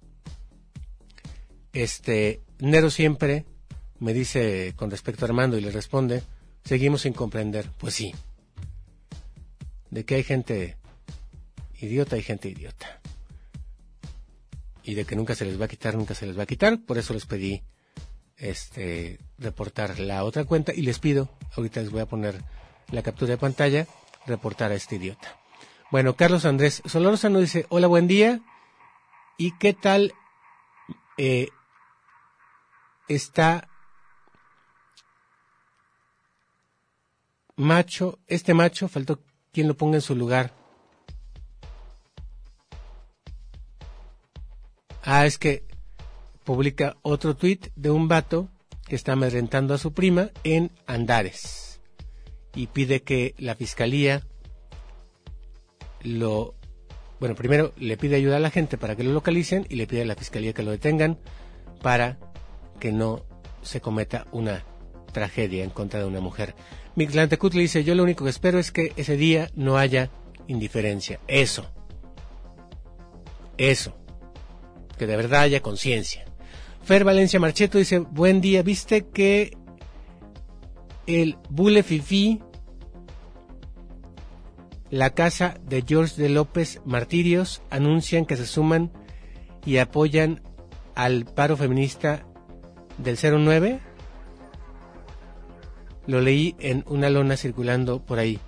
Nero siempre me dice con respecto a Armando y le responde, seguimos sin comprender. Pues sí, de que hay gente idiota, hay gente idiota. Y de que nunca se les va a quitar, por eso les pedí reportar la otra cuenta y les pido, ahorita les voy a poner la captura de pantalla, reportar a este idiota. Bueno, Carlos Andrés Solórzano dice, hola, buen día, ¿y qué tal está macho? Este macho, faltó quien lo ponga en su lugar. Es que publica otro tuit de un vato que está amedrentando a su prima en Andares y pide que la fiscalía primero le pide ayuda a la gente para que lo localicen y le pide a la fiscalía que lo detengan para que no se cometa una tragedia en contra de una mujer. Mixlantecut le dice, yo lo único que espero es que ese día no haya indiferencia. Eso. Que de verdad haya conciencia. Fer Valencia Marcheto dice, buen día, ¿viste que el Bule Fifi, la casa de George de López Martirios, anuncian que se suman y apoyan al paro feminista del 09? Lo leí en una lona circulando por ahí.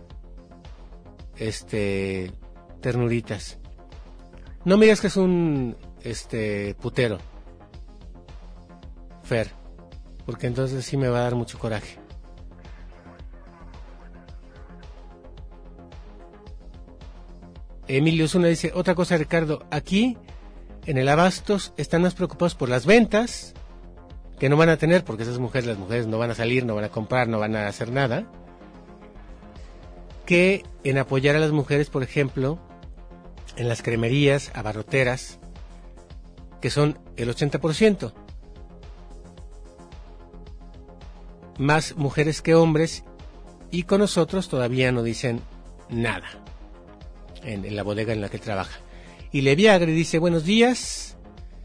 Ternuritas. No me digas que es un putero, Fer, porque entonces sí me va a dar mucho coraje. Emilio Zuna dice, otra cosa, Ricardo, aquí en el Abastos están más preocupados por las ventas que no van a tener, porque las mujeres no van a salir, no van a comprar, no van a hacer nada, que en apoyar a las mujeres, por ejemplo, en las cremerías, abarroteras, que son el 80%. Más mujeres que hombres, y con nosotros todavía no dicen nada en la bodega en la que trabaja. Y Leviagre dice: buenos días,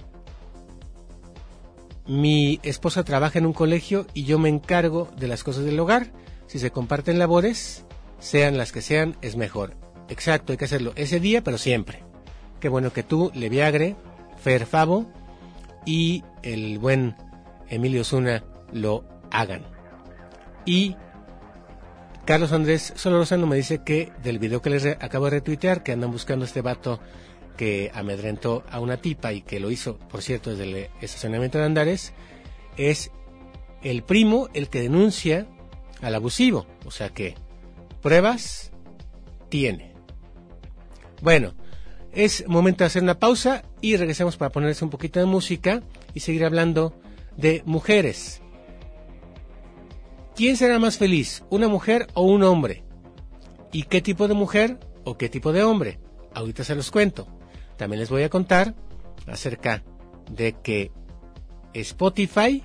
mi esposa trabaja en un colegio y yo me encargo de las cosas del hogar. Si se comparten labores, sean las que sean, es mejor. Exacto, hay que hacerlo ese día, pero siempre. Qué bueno que tú, Leviagre, Fer Favo y el buen Emilio Zuna lo hagan. Y Carlos Andrés Solórzano me dice que del video que les acabo de retuitear, que andan buscando a este vato que amedrentó a una tipa y que lo hizo, por cierto, desde el estacionamiento de Andares, es el primo el que denuncia al abusivo. O sea que pruebas tiene. Bueno, es momento de hacer una pausa y regresamos para ponerles un poquito de música y seguir hablando de mujeres. ¿Quién será más feliz, una mujer o un hombre? ¿Y qué tipo de mujer o qué tipo de hombre? Ahorita se los cuento. También les voy a contar acerca de que Spotify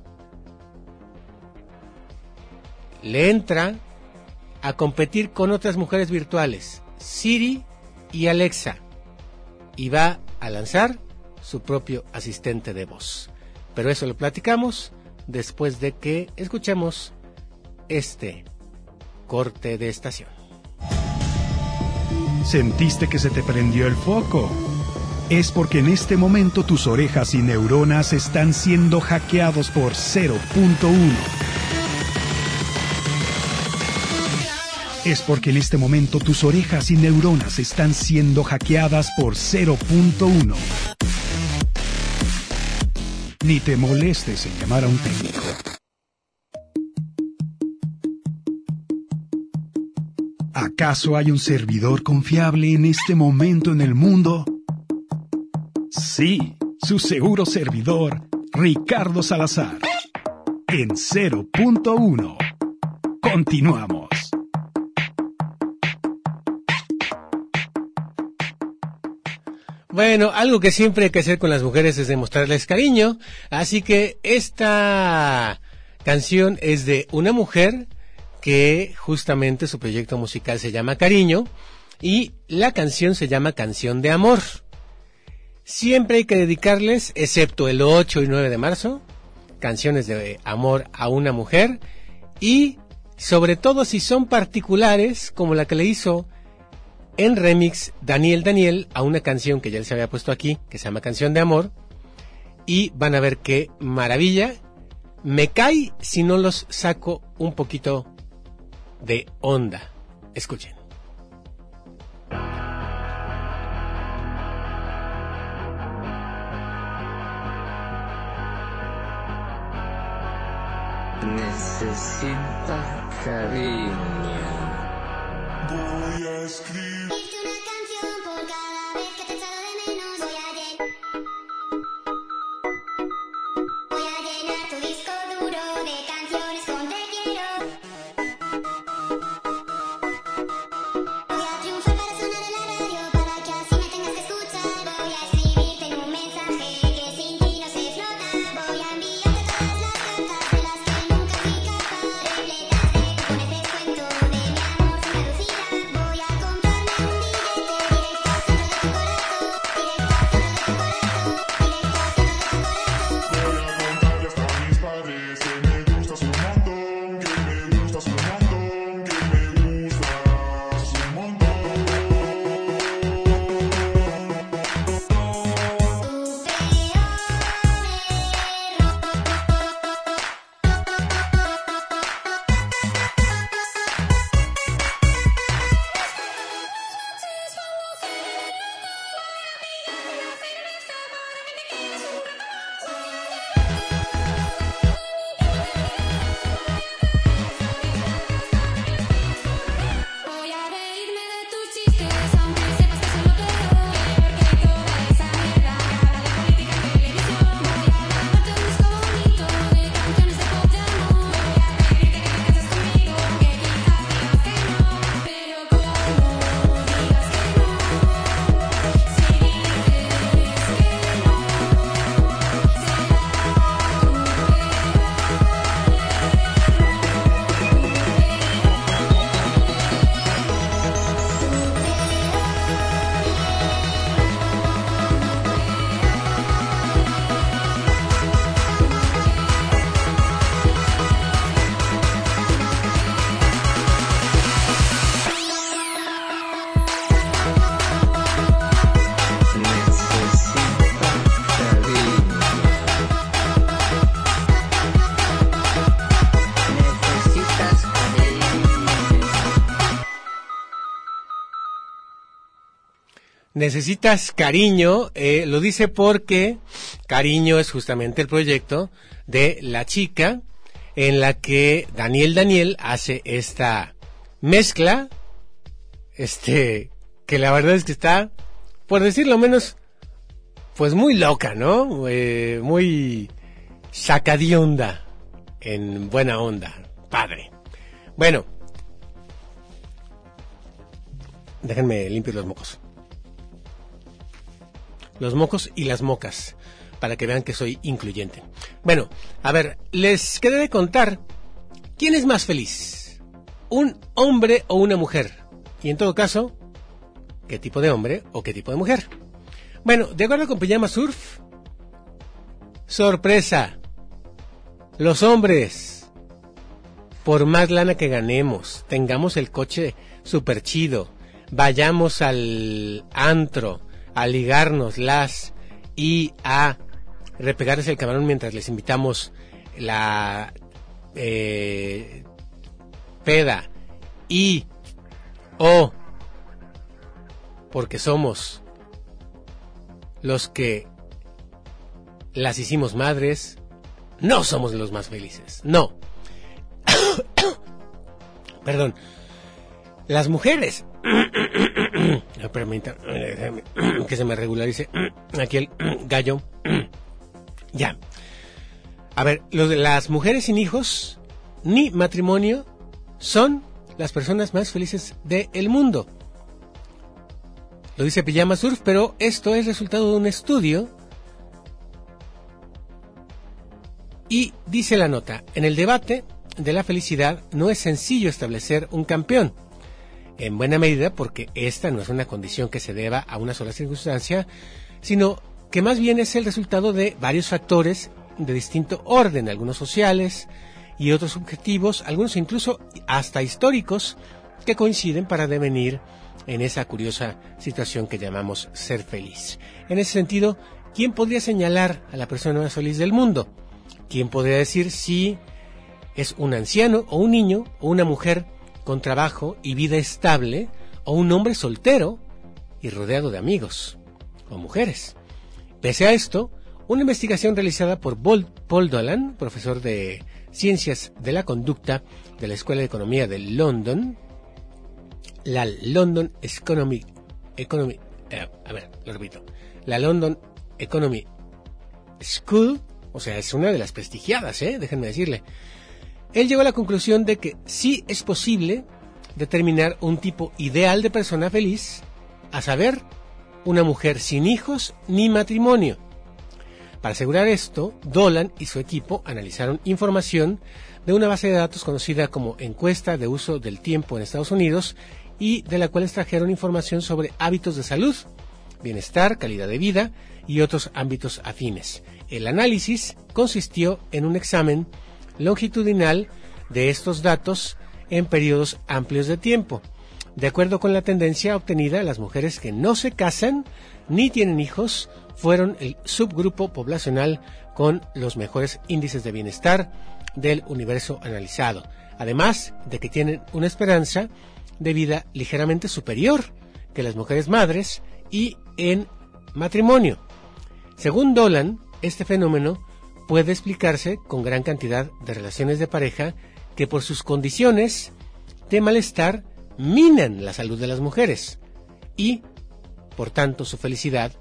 le entra a competir con otras mujeres virtuales, Siri y Alexa, y va a lanzar su propio asistente de voz. Pero eso lo platicamos después de que escuchemos este corte de estación. ¿Sentiste que se te prendió el foco? Es porque en este momento tus orejas y neuronas están siendo hackeados por 0.1. Es porque en este momento tus orejas y neuronas están siendo hackeadas por 0.1. Ni te molestes en llamar a un técnico. ¿Acaso hay un servidor confiable en este momento en el mundo? Sí, su seguro servidor, Ricardo Salazar. En 0.1. Continuamos. Bueno, algo que siempre hay que hacer con las mujeres es demostrarles cariño, así que esta canción es de una mujer que justamente su proyecto musical se llama Cariño y la canción se llama Canción de Amor. Siempre hay que dedicarles, excepto el 8 y 9 de marzo, canciones de amor a una mujer, y sobre todo si son particulares, como la que le hizo en remix Daniel a una canción que ya les había puesto aquí, que se llama Canción de Amor, y van a ver qué maravilla. Me cae si no los saco un poquito de onda. Escuchen. Necesita cariño. Voy a escribir una canción por cada vez que he pensado de menos. Voy a llenar tu disco duro de canciones con te quiero. Voy a triunfar para sonar en la radio, para que así me tengas que escuchar. Voy a escribirte un mensaje que sin ti no se flota. Voy a enviarte todas las cartas de las que nunca fui capaz. Repletas de cupones de descuento de mi amor sin reducida. Voy a comprarme Necesitas cariño, lo dice porque Cariño es justamente el proyecto de la chica en la que Daniel hace esta mezcla, que la verdad es que está, por decirlo menos, pues muy loca, ¿no? Muy sacadionda, en buena onda, padre. Bueno, déjenme limpiar los mocos. Los mocos y las mocas, para que vean que soy incluyente. Bueno, a ver, les quedé de contar, ¿quién es más feliz? ¿Un hombre o una mujer? Y en todo caso, ¿qué tipo de hombre o qué tipo de mujer? Bueno, de acuerdo con Pijama Surf, sorpresa, los hombres, por más lana que ganemos, tengamos el coche super chido, vayamos al antro, a ligárnoslas y a repegarles el camarón mientras les invitamos la peda y porque somos los que las hicimos madres, no somos los más felices, no. Perdón, las mujeres permítanme que se me regularice aquí el gallo. Ya. A ver, lo de las mujeres sin hijos ni matrimonio son las personas más felices del mundo. Lo dice Pijama Surf, pero esto es resultado de un estudio. Y dice la nota, en el debate de la felicidad no es sencillo establecer un campeón. En buena medida porque esta no es una condición que se deba a una sola circunstancia, sino que más bien es el resultado de varios factores de distinto orden, algunos sociales y otros subjetivos, algunos incluso hasta históricos, que coinciden para devenir en esa curiosa situación que llamamos ser feliz. En ese sentido, ¿quién podría señalar a la persona más feliz del mundo? ¿Quién podría decir si es un anciano o un niño o una mujer con trabajo y vida estable, o un hombre soltero y rodeado de amigos o mujeres? Pese a esto, una investigación realizada por Paul Dolan, profesor de Ciencias de la Conducta de la Escuela de Economía de London, la London Economy School, o sea, es una de las prestigiadas, déjenme decirle. Él llegó a la conclusión de que sí es posible determinar un tipo ideal de persona feliz, a saber, una mujer sin hijos ni matrimonio. Para asegurar esto, Dolan y su equipo analizaron información de una base de datos conocida como Encuesta de Uso del Tiempo en Estados Unidos y de la cual extrajeron información sobre hábitos de salud, bienestar, calidad de vida y otros ámbitos afines. El análisis consistió en un examen longitudinal de estos datos en periodos amplios de tiempo. De acuerdo con la tendencia obtenida, las mujeres que no se casan ni tienen hijos fueron el subgrupo poblacional con los mejores índices de bienestar del universo analizado, además de que tienen una esperanza de vida ligeramente superior que las mujeres madres y en matrimonio. Según Dolan, este fenómeno puede explicarse con gran cantidad de relaciones de pareja que por sus condiciones de malestar minan la salud de las mujeres y, por tanto, su felicidad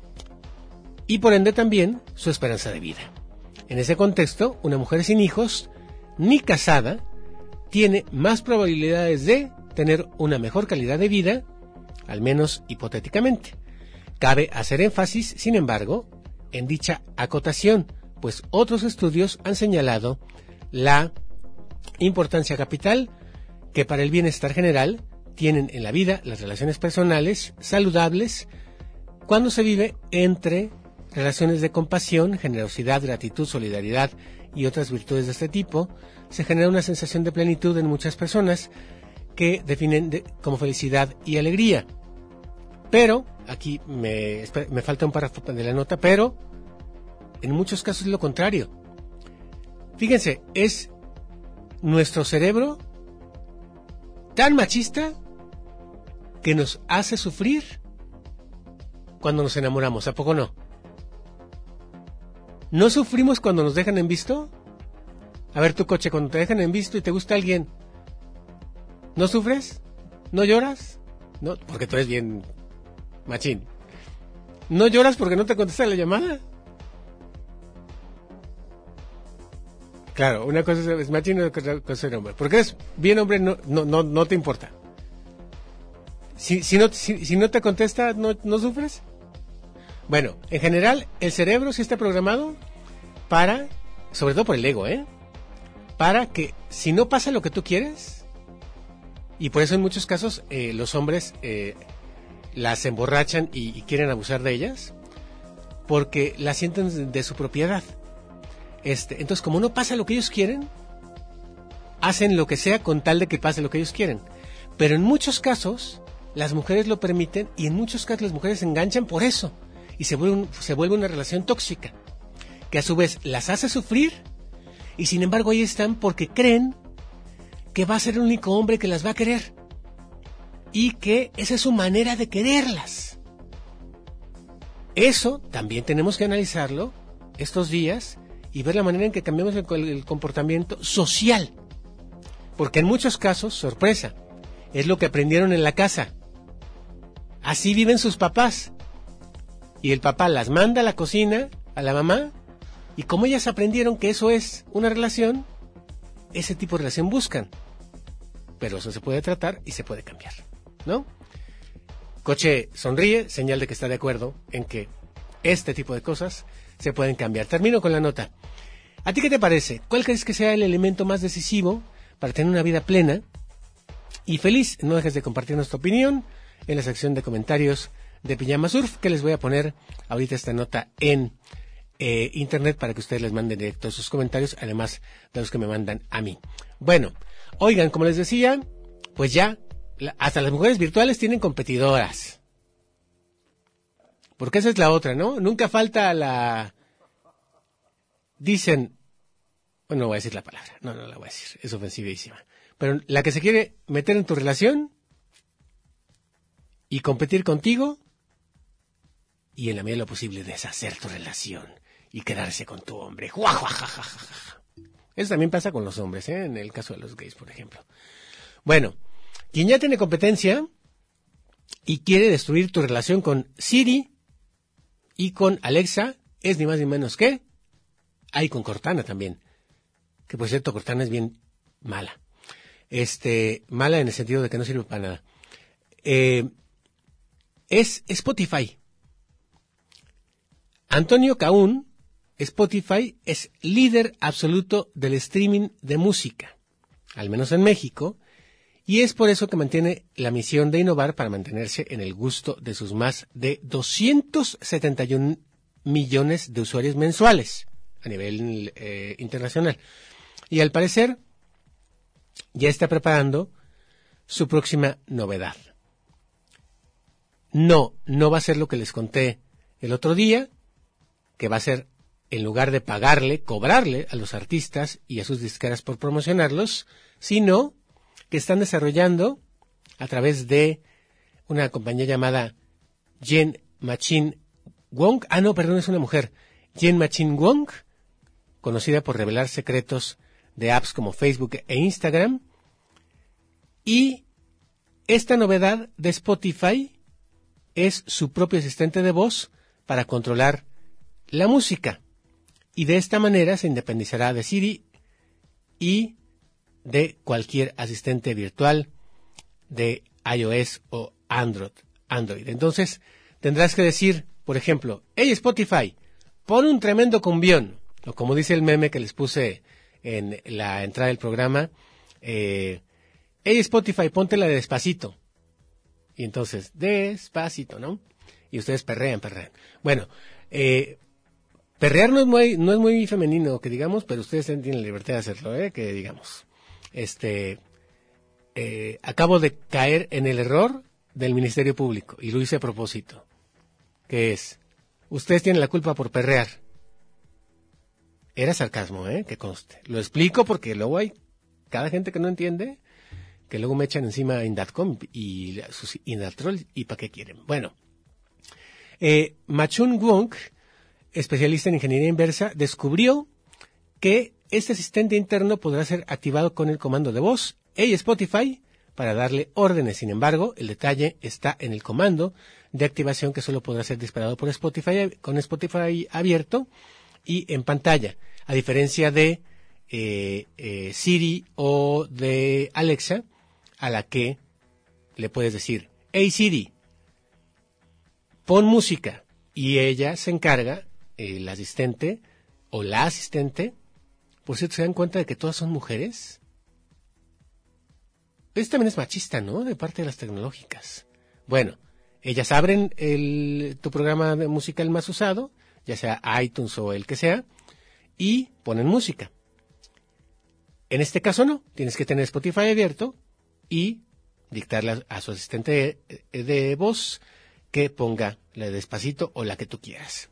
y por ende también su esperanza de vida. En ese contexto, una mujer sin hijos ni casada tiene más probabilidades de tener una mejor calidad de vida, al menos hipotéticamente. Cabe hacer énfasis, sin embargo, en dicha acotación, pues otros estudios han señalado la importancia capital que para el bienestar general tienen en la vida las relaciones personales saludables cuando se vive entre relaciones de compasión, generosidad, gratitud, solidaridad y otras virtudes de este tipo. Se genera una sensación de plenitud en muchas personas que definen como felicidad y alegría. Pero, aquí me falta un párrafo de la nota, pero en muchos casos es lo contrario. Fíjense, es nuestro cerebro tan machista que nos hace sufrir cuando nos enamoramos, ¿a poco no? ¿No sufrimos cuando nos dejan en visto? A ver, tu coche, cuando te dejan en visto y te gusta alguien, ¿no sufres? ¿No lloras? No, porque tú eres bien machín. ¿No lloras porque no te contesta la llamada? Claro, una cosa es machín y otra cosa es hombre. Porque eres bien hombre, no te importa. Si no te contesta, ¿no sufres? Bueno, en general, el cerebro sí está programado para, sobre todo por el ego, para que si no pasa lo que tú quieres, y por eso en muchos casos los hombres las emborrachan y quieren abusar de ellas, porque las sienten de su propiedad. Entonces, como no pasa lo que ellos quieren, hacen lo que sea con tal de que pase lo que ellos quieren. Pero en muchos casos, las mujeres lo permiten, y en muchos casos las mujeres se enganchan por eso. Y se vuelve una relación tóxica, que a su vez las hace sufrir, y sin embargo ahí están porque creen que va a ser el único hombre que las va a querer, y que esa es su manera de quererlas. Eso también tenemos que analizarlo estos días y ver la manera en que cambiamos el comportamiento social, porque en muchos casos, sorpresa, es lo que aprendieron en la casa. Así viven sus papás. Y el papá las manda a la cocina, a la mamá, y como ellas aprendieron que eso es una relación, ese tipo de relación buscan. Pero eso se puede tratar y se puede cambiar, ¿no? Coche sonríe, señal de que está de acuerdo en que este tipo de cosas se pueden cambiar. Termino con la nota. ¿A ti qué te parece? ¿Cuál crees que sea el elemento más decisivo para tener una vida plena y feliz? No dejes de compartirnos tu opinión en la sección de comentarios de Pijama Surf, que les voy a poner ahorita esta nota en internet para que ustedes les manden directo sus comentarios, además de los que me mandan a mí. Bueno, oigan, como les decía, pues ya hasta las mujeres virtuales tienen competidoras, porque esa es la otra, ¿no? Nunca falta dicen, bueno, no voy a decir la palabra, no la voy a decir, es ofensivísima, pero la que se quiere meter en tu relación y competir contigo, y en la medida de lo posible deshacer tu relación y quedarse con tu hombre. Eso también pasa con los hombres, en el caso de los gays, por ejemplo. Bueno, quien ya tiene competencia y quiere destruir tu relación con Siri y con Alexa, es ni más ni menos que, con Cortana también, que por cierto Cortana es bien mala. Mala en el sentido de que no sirve para nada. Es Spotify. Antonio Caún, Spotify es líder absoluto del streaming de música, al menos en México, y es por eso que mantiene la misión de innovar para mantenerse en el gusto de sus más de 271 millones de usuarios mensuales a nivel internacional. Y al parecer ya está preparando su próxima novedad. No va a ser lo que les conté el otro día, que va a ser, en lugar de cobrarle a los artistas y a sus disqueras por promocionarlos, sino que están desarrollando a través de una compañía llamada Jen Machine Wong, es una mujer, Jen Machine Wong, conocida por revelar secretos de apps como Facebook e Instagram, y esta novedad de Spotify es su propio asistente de voz para controlar la música, y de esta manera se independizará de Siri y de cualquier asistente virtual de iOS o Android. Entonces tendrás que decir, por ejemplo, hey Spotify, pon un tremendo cumbión, o como dice el meme que les puse en la entrada del programa, hey Spotify, póntela de Despacito. Y entonces, despacito, ¿no? Y ustedes perrean. Bueno, perrear no es muy femenino, que digamos, pero ustedes tienen la libertad de hacerlo, que digamos. Acabo de caer en el error del Ministerio Público, y lo hice a propósito, que es, ustedes tienen la culpa por perrear. Era sarcasmo, que conste. Lo explico porque luego hay cada gente que no entiende, que luego me echan encima Indatcom y sus Indatrol, y ¿para qué quieren? Bueno, Machun Wong, especialista en ingeniería inversa, descubrió que este asistente interno podrá ser activado con el comando de voz Hey Spotify para darle órdenes. Sin embargo, el detalle está en el comando de activación que solo podrá ser disparado por Spotify, con Spotify abierto y en pantalla, a diferencia de Siri o de Alexa, a la que le puedes decir, hey Siri, pon música, y ella se encarga, el asistente o la asistente. Por cierto, ¿se dan cuenta de que todas son mujeres? Esto también es machista, ¿no? De parte de las tecnológicas. Bueno, ellas abren tu programa de musical más usado, ya sea iTunes o el que sea, y ponen música. En este caso no, tienes que tener Spotify abierto y dictarle a su asistente de voz que ponga la de Despacito o la que tú quieras.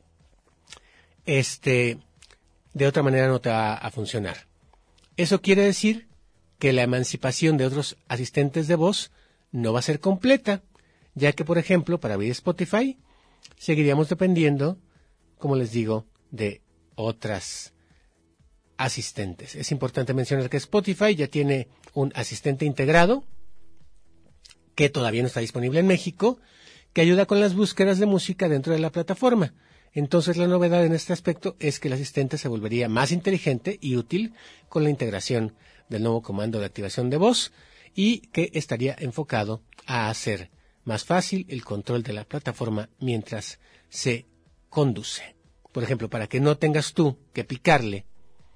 De otra manera no te va a funcionar. Eso quiere decir que la emancipación de otros asistentes de voz no va a ser completa, ya que, por ejemplo, para abrir Spotify, seguiríamos dependiendo, como les digo, de otras asistentes. Es importante mencionar que Spotify ya tiene un asistente integrado, que todavía no está disponible en México, que ayuda con las búsquedas de música dentro de la plataforma. Entonces, la novedad en este aspecto es que el asistente se volvería más inteligente y útil con la integración del nuevo comando de activación de voz y que estaría enfocado a hacer más fácil el control de la plataforma mientras se conduce. Por ejemplo, para que no tengas tú que picarle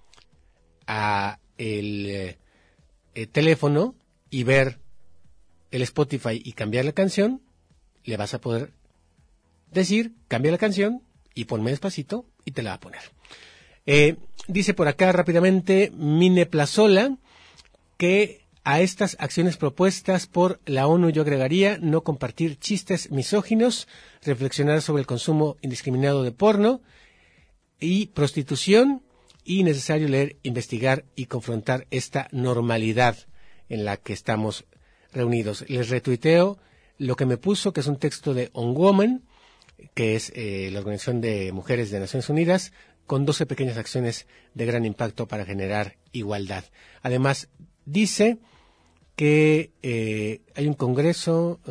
a el teléfono y ver el Spotify y cambiar la canción, le vas a poder decir, cambia la canción y ponme Despacito y te la va a poner. Dice por acá rápidamente Mine Plazola que a estas acciones propuestas por la ONU yo agregaría no compartir chistes misóginos, reflexionar sobre el consumo indiscriminado de porno y prostitución, y necesario leer, investigar y confrontar esta normalidad en la que estamos reunidos. Les retuiteo lo que me puso, que es un texto de On Woman, que es la Organización de Mujeres de Naciones Unidas, con 12 pequeñas acciones de gran impacto para generar igualdad. Además, dice que hay un congreso,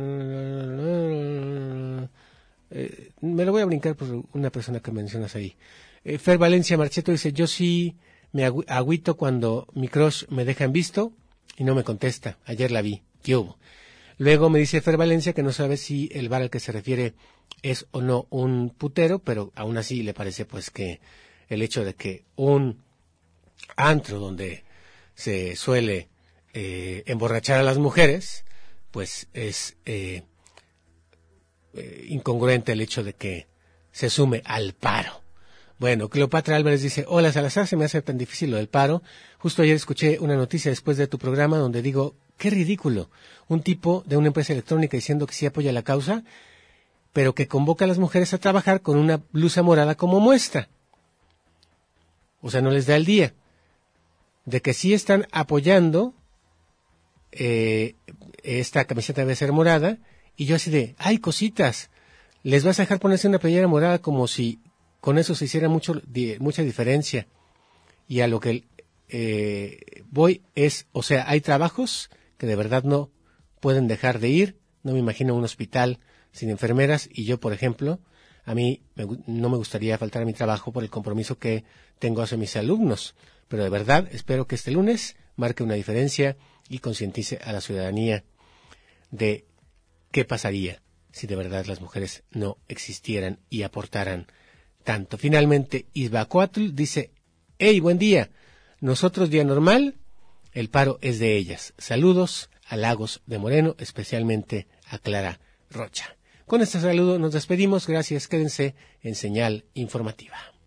me lo voy a brincar por una persona que mencionas ahí. Fer Valencia Marcheto dice, yo sí me agüito cuando mi crush me deja en visto y no me contesta. Ayer la vi. ¿Qué hubo? Luego me dice Fer Valencia que no sabe si el bar al que se refiere es o no un putero, pero aún así le parece pues que el hecho de que un antro donde se suele emborrachar a las mujeres, pues es incongruente el hecho de que se sume al paro. Bueno, Cleopatra Álvarez dice, hola Salazar, se me hace tan difícil lo del paro. Justo ayer escuché una noticia después de tu programa donde digo, qué ridículo, un tipo de una empresa electrónica diciendo que sí apoya la causa, pero que convoca a las mujeres a trabajar con una blusa morada como muestra. O sea, no les da el día. De que sí están apoyando, esta camiseta debe ser morada, y yo así de, ay, cositas, les vas a dejar ponerse una playera morada como si con eso se hiciera mucha diferencia. Y a lo que voy es, o sea, hay trabajos que de verdad no pueden dejar de ir. No me imagino un hospital sin enfermeras, y yo, por ejemplo, a mí no me gustaría faltar a mi trabajo por el compromiso que tengo hacia mis alumnos. Pero de verdad espero que este lunes marque una diferencia y concientice a la ciudadanía de qué pasaría si de verdad las mujeres no existieran y aportaran tanto. Finalmente, Isbacoatl dice, hey, buen día, nosotros día normal, el paro es de ellas. Saludos a Lagos de Moreno, especialmente a Clara Rocha. Con este saludo nos despedimos, gracias, quédense en Señal Informativa.